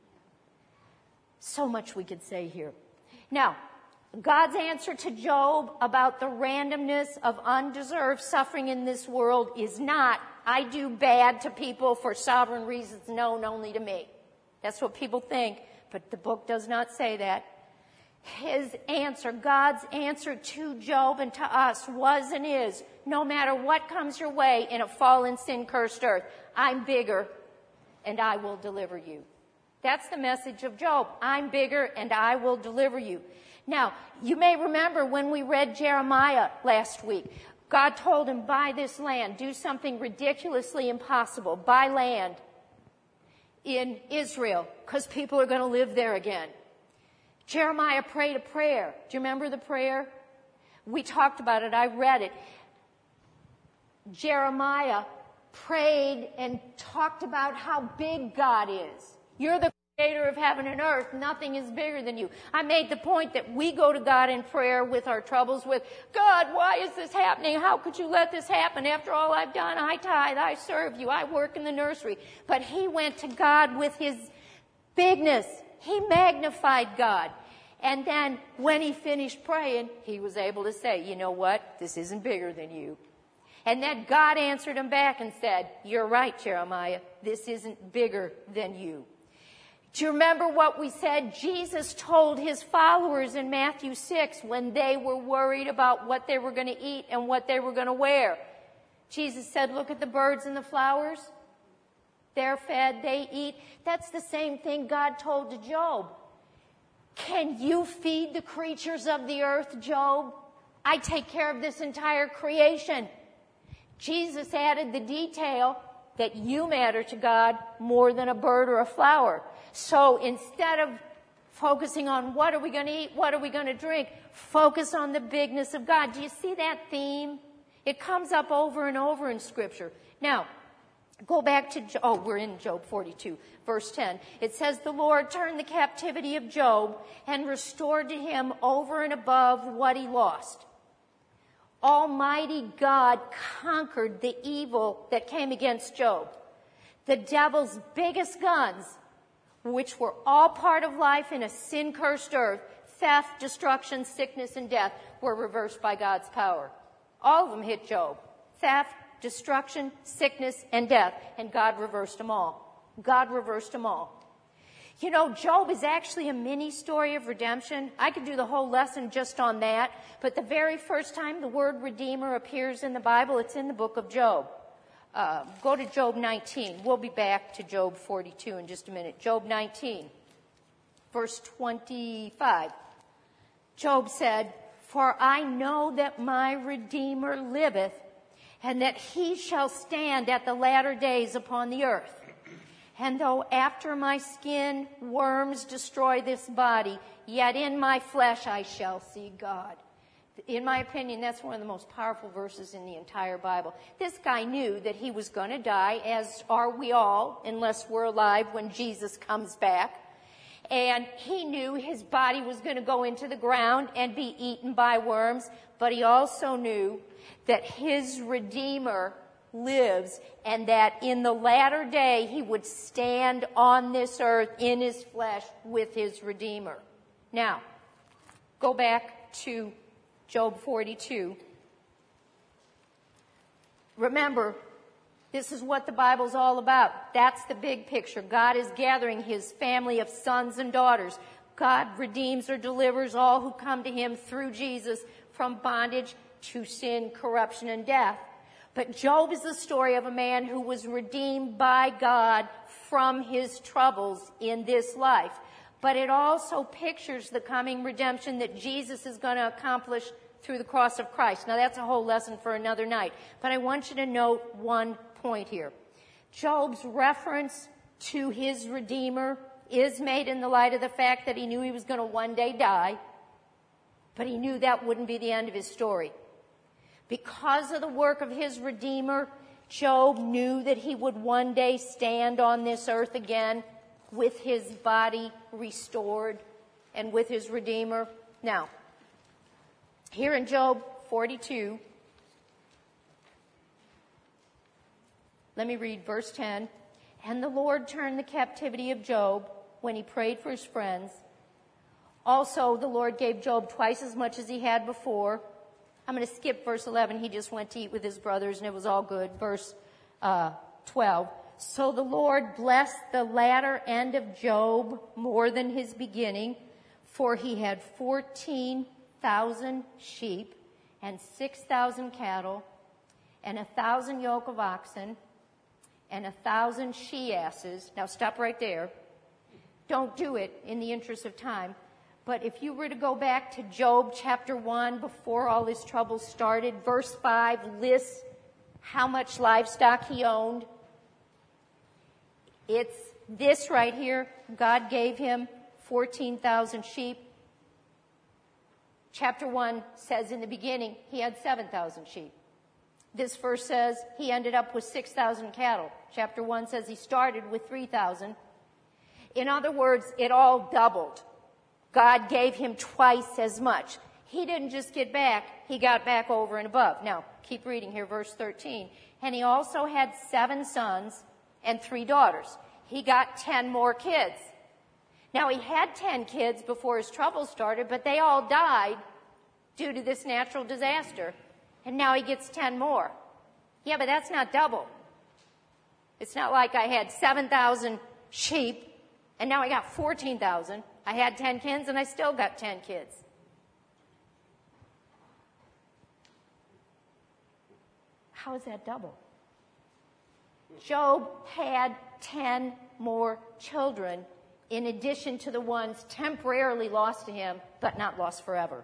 Speaker 1: So much we could say here. Now, God's answer to Job about the randomness of undeserved suffering in this world is not, I do bad to people for sovereign reasons known only to me. That's what people think, but the book does not say that. His answer, God's answer to Job and to us was and is, no matter what comes your way in a fallen, sin-cursed earth, I'm bigger and I will deliver you. That's the message of Job. I'm bigger and I will deliver you. Now, you may remember when we read Jeremiah last week, God told him, buy this land, do something ridiculously impossible, buy land in Israel, because people are going to live there again. Jeremiah prayed a prayer. Do you remember the prayer? We talked about it. I read it. Jeremiah prayed and talked about how big God is. You're the creator of heaven and earth. Nothing is bigger than you. I made the point that we go to God in prayer with our troubles with, God, why is this happening? How could you let this happen? After all I've done, I tithe, I serve you, I work in the nursery. But he went to God with his bigness. He magnified God. And then when he finished praying, he was able to say, you know what? This isn't bigger than you. And then God answered him back and said, you're right, Jeremiah. This isn't bigger than you. Do you remember what we said? Jesus told his followers in Matthew 6 when they were worried about what they were going to eat and what they were going to wear. Jesus said, look at the birds and the flowers. They're fed, they eat. That's the same thing God told to Job. Can you feed the creatures of the earth, Job? I take care of this entire creation. Jesus added the detail that you matter to God more than a bird or a flower. So instead of focusing on what are we going to eat, what are we going to drink, focus on the bigness of God. Do you see that theme? It comes up over and over in Scripture. Now, go back to, we're in Job 42, verse 10. It says, the Lord turned the captivity of Job and restored to him over and above what he lost. Almighty God conquered the evil that came against Job. The devil's biggest guns, which were all part of life in a sin-cursed earth, theft, destruction, sickness, and death, were reversed by God's power. All of them hit Job. Theft, destruction, sickness, and death. And God reversed them all. God reversed them all. You know, Job is actually a mini story of redemption. I could do the whole lesson just on that. But the very first time the word Redeemer appears in the Bible, it's in the book of Job. Go to Job 19. We'll be back to Job 42 in just a minute. Job 19, verse 25. Job said, for I know that my Redeemer liveth, and that he shall stand at the latter days upon the earth. And though after my skin worms destroy this body, yet in my flesh I shall see God. In my opinion, that's one of the most powerful verses in the entire Bible. This guy knew that he was going to die, as are we all, unless we're alive when Jesus comes back. And he knew his body was going to go into the ground and be eaten by worms, but he also knew that his Redeemer lives, and that in the latter day he would stand on this earth in his flesh with his Redeemer. Now, go back to Job 42. Remember, this is what the Bible's all about. That's the big picture. God is gathering his family of sons and daughters. God redeems or delivers all who come to him through Jesus from bondage to sin, corruption, and death. But Job is the story of a man who was redeemed by God from his troubles in this life. But it also pictures the coming redemption that Jesus is going to accomplish through the cross of Christ. Now, that's a whole lesson for another night. But I want you to note one point here. Job's reference to his Redeemer is made in the light of the fact that he knew he was going to one day die, but he knew that wouldn't be the end of his story. Because of the work of his Redeemer, Job knew that he would one day stand on this earth again with his body restored and with his Redeemer. Now, here in Job 42, let me read verse 10. And the Lord turned the captivity of Job when he prayed for his friends. Also, the Lord gave Job twice as much as he had before. I'm going to skip verse 11. He just went to eat with his brothers, and it was all good. Verse 12. So the Lord blessed the latter end of Job more than his beginning, for he had 14,000 sheep and 6,000 cattle and 1,000 yoke of oxen and 1,000 she-asses. Now stop right there. Don't do it in the interest of time. But if you were to go back to Job chapter 1, before all his troubles started, verse 5 lists how much livestock he owned. It's this right here. God gave him 14,000 sheep. Chapter 1 says in the beginning he had 7,000 sheep. This verse says he ended up with 6,000 cattle. Chapter 1 says he started with 3,000. In other words, it all doubled. God gave him twice as much. He didn't just get back, he got back over and above. Now, keep reading here, verse 13. And he also had 7 sons and 3 daughters. He got 10 more kids. Now, he had 10 kids before his trouble started, but they all died due to this natural disaster. And now he gets 10 more. Yeah, but that's not double. It's not like I had 7,000 sheep, and now I got 14,000. I had 10 kids, and I still got 10 kids. How is that double? Job had 10 more children in addition to the ones temporarily lost to him, but not lost forever.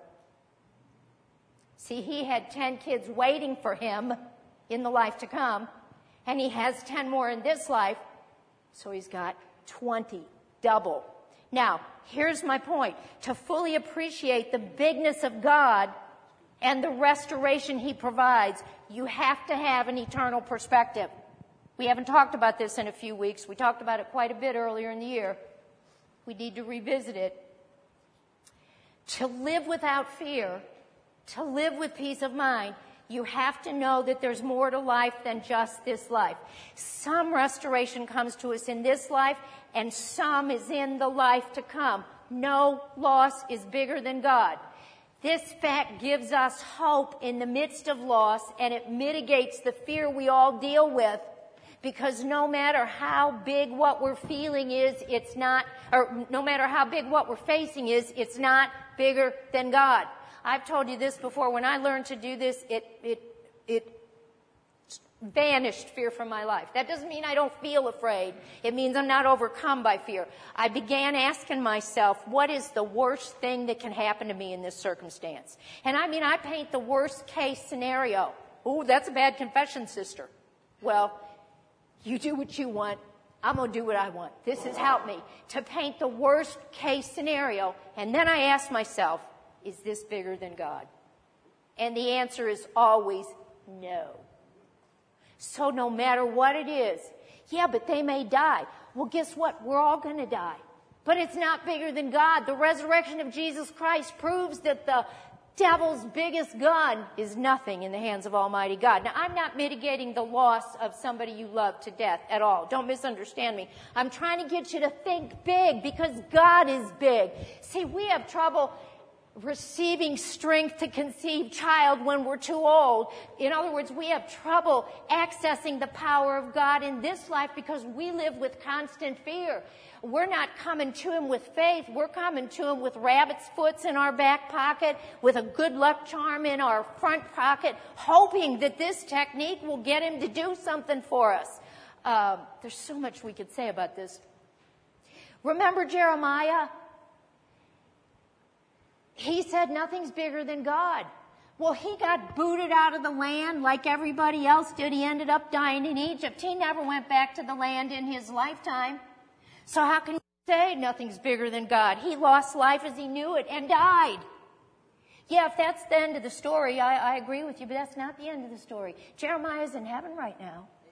Speaker 1: See, he had 10 kids waiting for him in the life to come, and he has 10 more in this life, so he's got 20, double. Now, here's my point. To fully appreciate the bigness of God and the restoration he provides, you have to have an eternal perspective. We haven't talked about this in a few weeks. We talked about it quite a bit earlier in the year. We need to revisit it. To live without fear, to live with peace of mind, you have to know that there's more to life than just this life. Some restoration comes to us in this life, and some is in the life to come. No loss is bigger than God. This fact gives us hope in the midst of loss, and it mitigates the fear we all deal with, because no matter how big what we're feeling is, it's not, or no matter how big what we're facing is, it's not bigger than God. I've told you this before. When I learned to do this, it banished fear from my life. That doesn't mean I don't feel afraid. It means I'm not overcome by fear. I began asking myself, what is the worst thing that can happen to me in this circumstance? And I mean, I paint the worst case scenario. Ooh, that's a bad confession, sister. Well, you do what you want. I'm going to do what I want. This has helped me to paint the worst case scenario. And then I ask myself, is this bigger than God? And the answer is always no. So no matter what it is, yeah, but they may die. Well, guess what? We're all going to die. But it's not bigger than God. The resurrection of Jesus Christ proves that the devil's biggest gun is nothing in the hands of Almighty God. Now, I'm not mitigating the loss of somebody you love to death at all. Don't misunderstand me. I'm trying to get you to think big, because God is big. See, we have trouble receiving strength to conceive child when we're too old. In other words, we have trouble accessing the power of God in this life because we live with constant fear. We're not coming to him with faith. We're coming to him with rabbit's foots in our back pocket, with a good luck charm in our front pocket, hoping that this technique will get him to do something for us. There's so much we could say about this. Remember Jeremiah? He said nothing's bigger than God. Well, he got booted out of the land like everybody else did. He ended up dying in Egypt. He never went back to the land in his lifetime. So how can you say nothing's bigger than God? He lost life as he knew it and died. Yeah, if that's the end of the story, I agree with you, but that's not the end of the story. Jeremiah's in heaven right now.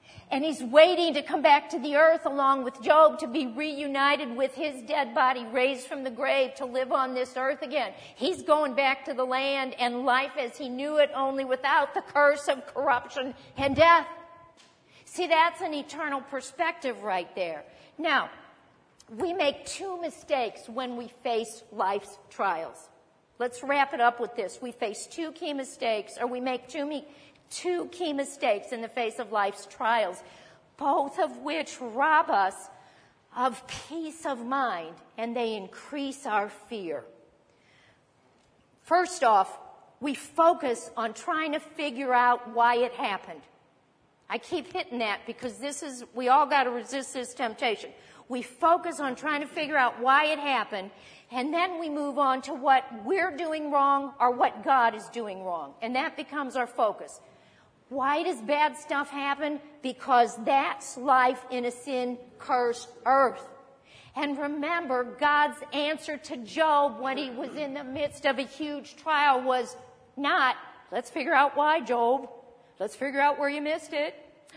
Speaker 1: And he's waiting to come back to the earth along with Job to be reunited with his dead body, raised from the grave to live on this earth again. He's going back to the land and life as he knew it, only without the curse of corruption and death. See, that's an eternal perspective right there. Now, we make two mistakes when we face life's trials. Let's wrap it up with this. We face two key mistakes, or we make two key mistakes in the face of life's trials, both of which rob us of peace of mind, and they increase our fear. First off, we focus on trying to figure out why it happened. I keep hitting that because we all got to resist this temptation. We focus on trying to figure out why it happened, and then we move on to what we're doing wrong or what God is doing wrong. And that becomes our focus. Why does bad stuff happen? Because that's life in a sin-cursed earth. And remember, God's answer to Job when he was in the midst of a huge trial was not, let's figure out why, Job. Let's figure out where you missed it.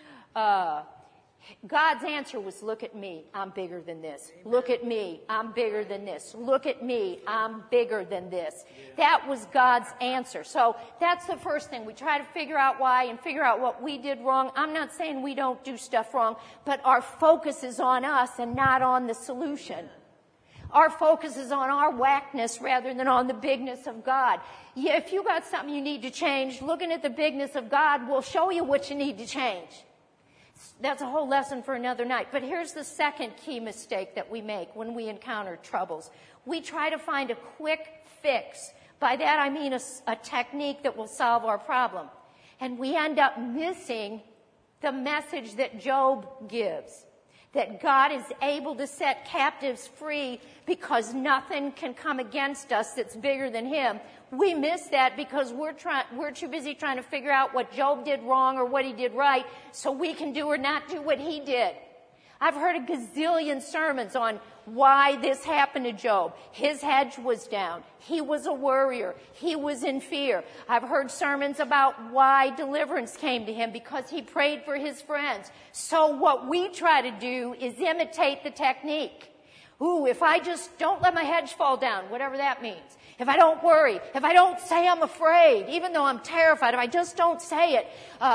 Speaker 1: God's answer was, look at me, I'm bigger than this. Look at me, I'm bigger than this. Look at me, I'm bigger than this. That was God's answer. So that's the first thing. We try to figure out why and figure out what we did wrong. I'm not saying we don't do stuff wrong, but our focus is on us and not on the solution. Our focus is on our whackness rather than on the bigness of God. Yeah, if you got something you need to change, looking at the bigness of God will show you what you need to change. That's a whole lesson for another night. But here's the second key mistake that we make when we encounter troubles. We try to find a quick fix. By that I mean a technique that will solve our problem. And we end up missing the message that Job gives. That God is able to set captives free because nothing can come against us that's bigger than him. We miss that because we're too busy trying to figure out what Job did wrong or what he did right so we can do or not do what he did. I've heard a gazillion sermons on why this happened to Job. His hedge was down. He was a worrier. He was in fear. I've heard sermons about why deliverance came to him because he prayed for his friends. So what we try to do is imitate the technique. Ooh, if I just don't let my hedge fall down, whatever that means. If I don't worry, if I don't say I'm afraid, even though I'm terrified, if I just don't say it,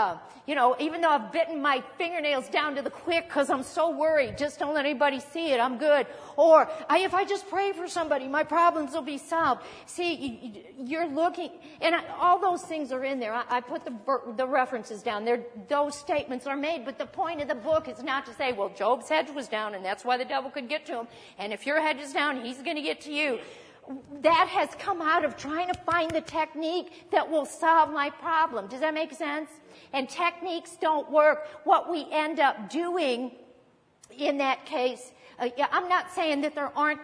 Speaker 1: even though I've bitten my fingernails down to the quick because I'm so worried, just don't let anybody see it, I'm good. Or if I just pray for somebody, my problems will be solved. See, you're looking, and all those things are in there. I put the references down there. Those statements are made, but the point of the book is not to say, well, Job's hedge was down, and that's why the devil could get to him. And if your hedge is down, he's going to get to you. That has come out of trying to find the technique that will solve my problem. Does that make sense? And techniques don't work. What we end up doing in that case, I'm not saying that there aren't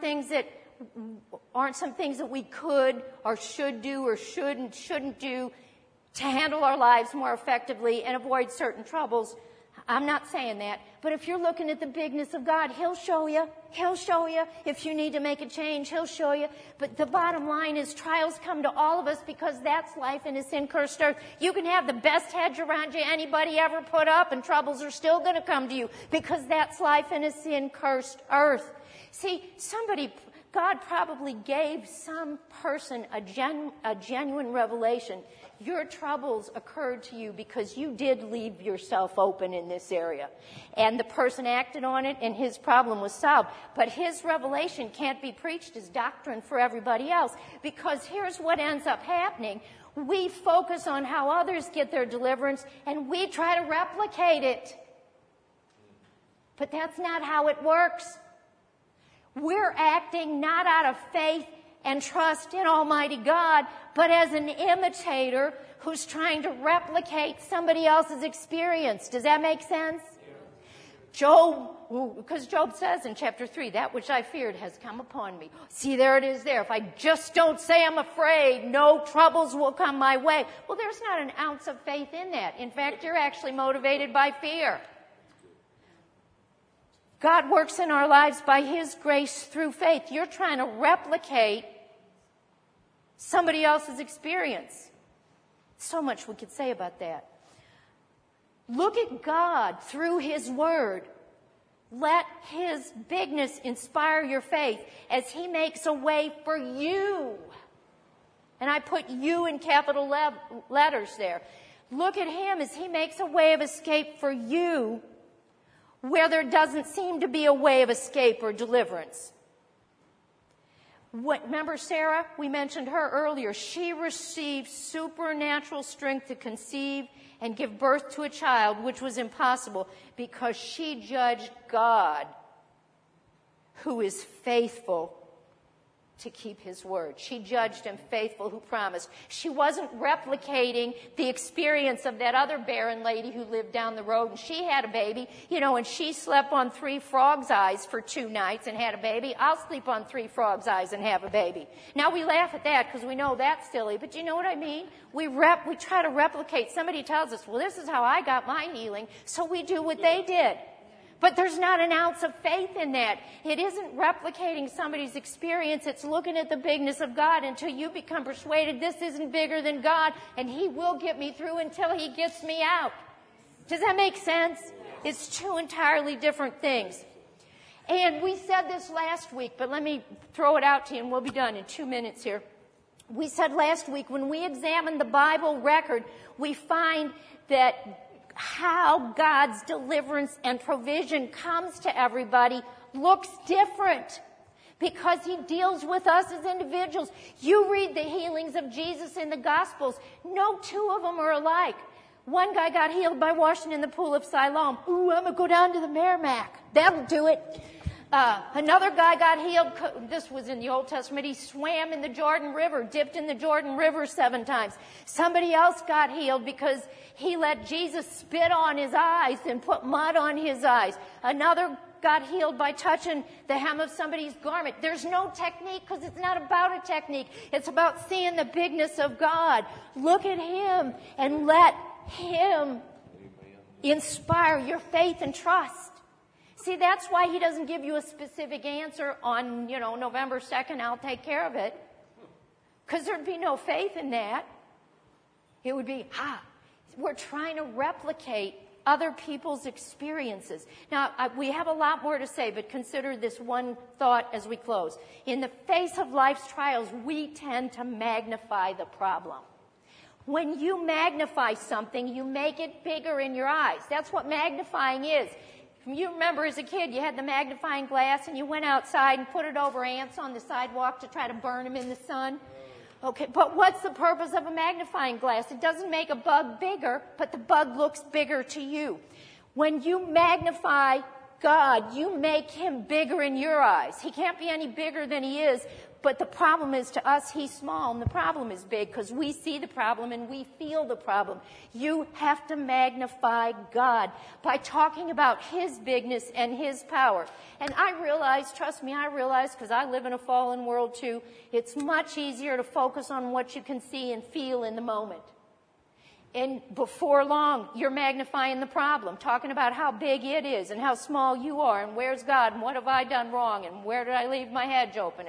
Speaker 1: some things that we could or should do or shouldn't do to handle our lives more effectively and avoid certain troubles. I'm not saying that. But if you're looking at the bigness of God, he'll show you. He'll show you. If you need to make a change, he'll show you. But the bottom line is trials come to all of us because that's life in a sin-cursed earth. You can have the best hedge around you anybody ever put up, and troubles are still going to come to you because that's life in a sin-cursed earth. See, God probably gave some person a genuine revelation. Your troubles occurred to you because you did leave yourself open in this area. And the person acted on it and his problem was solved. But his revelation can't be preached as doctrine for everybody else because here's what ends up happening. We focus on how others get their deliverance and we try to replicate it. But that's not how it works. We're acting not out of faith and trust in Almighty God, but as an imitator who's trying to replicate somebody else's experience. Does that make sense? Yeah. Because Job says in chapter 3, that which I feared has come upon me. See, there it is there. If I just don't say I'm afraid, no troubles will come my way. Well, there's not an ounce of faith in that. In fact, you're actually motivated by fear. God works in our lives by his grace through faith. You're trying to replicate somebody else's experience. So much we could say about that. Look at God through His Word. Let His bigness inspire your faith as He makes a way for you. And I put you in capital letters there. Look at Him as He makes a way of escape for you where there doesn't seem to be a way of escape or deliverance. Remember Sarah? We mentioned her earlier. She received supernatural strength to conceive and give birth to a child, which was impossible because she judged God, who is faithful to keep His word. She judged Him faithful who promised. She wasn't replicating the experience of that other barren lady who lived down the road and she had a baby, and she slept on 3 frogs' eyes for 2 nights and had a baby. I'll sleep on 3 frogs' eyes and have a baby. Now we laugh at that because we know that's silly, but you know what I mean? We try to replicate. Somebody tells us, well, this is how I got my healing, so we do what they did. But there's not an ounce of faith in that. It isn't replicating somebody's experience. It's looking at the bigness of God until you become persuaded this isn't bigger than God, and He will get me through until He gets me out. Does that make sense? It's 2 entirely different things. And we said this last week, but let me throw it out to you, and we'll be done in 2 minutes here. We said last week, when we examine the Bible record, we find that how God's deliverance and provision comes to everybody looks different because He deals with us as individuals. You read the healings of Jesus in the Gospels. No 2 of them are alike. One guy got healed by washing in the pool of Siloam. Ooh, I'm going to go down to the Merrimack. That'll do it. Another guy got healed. This was in the Old Testament. He swam in the Jordan River, dipped in the Jordan River 7 times. Somebody else got healed because he let Jesus spit on his eyes and put mud on his eyes. Another got healed by touching the hem of somebody's garment. There's no technique because it's not about a technique. It's about seeing the bigness of God. Look at Him and let Him inspire your faith and trust. See, that's why He doesn't give you a specific answer on, November 2nd, I'll take care of it. Because there'd be no faith in that. It would be, we're trying to replicate other people's experiences. Now, we have a lot more to say, but consider this one thought as we close. In the face of life's trials, we tend to magnify the problem. When you magnify something, you make it bigger in your eyes. That's what magnifying is. You remember as a kid, you had the magnifying glass and you went outside and put it over ants on the sidewalk to try to burn them in the sun. Okay, but what's the purpose of a magnifying glass? It doesn't make a bug bigger, but the bug looks bigger to you. When you magnify God, you make Him bigger in your eyes. He can't be any bigger than He is, but the problem is to us, He's small, and the problem is big because we see the problem and we feel the problem. You have to magnify God by talking about His bigness and His power. And I realize, trust me, because I live in a fallen world too, it's much easier to focus on what you can see and feel in the moment. And before long, you're magnifying the problem, talking about how big it is and how small you are and where's God and what have I done wrong and where did I leave my hedge open.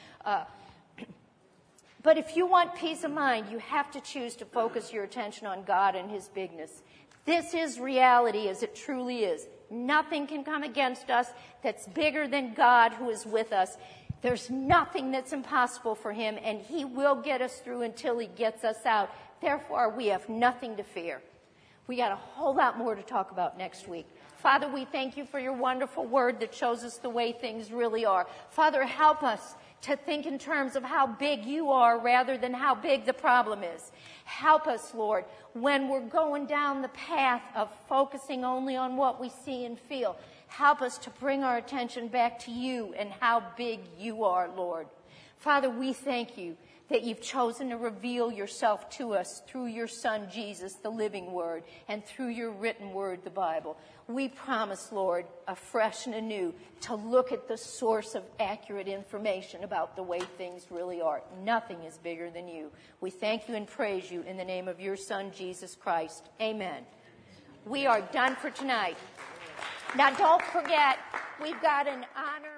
Speaker 1: But if you want peace of mind, you have to choose to focus your attention on God and His bigness. This is reality as it truly is. Nothing can come against us that's bigger than God who is with us. There's nothing that's impossible for Him, and He will get us through until He gets us out. Therefore, we have nothing to fear. We got a whole lot more to talk about next week. Father, we thank You for Your wonderful word that shows us the way things really are. Father, help us to think in terms of how big You are rather than how big the problem is. Help us, Lord, when we're going down the path of focusing only on what we see and feel. Help us to bring our attention back to You and how big You are, Lord. Father, we thank You that You've chosen to reveal Yourself to us through Your Son, Jesus, the living Word, and through Your written Word, the Bible. We promise, Lord, afresh and anew, to look at the source of accurate information about the way things really are. Nothing is bigger than You. We thank You and praise You in the name of Your Son, Jesus Christ. Amen. We are done for tonight. Now, don't forget, we've got an honor.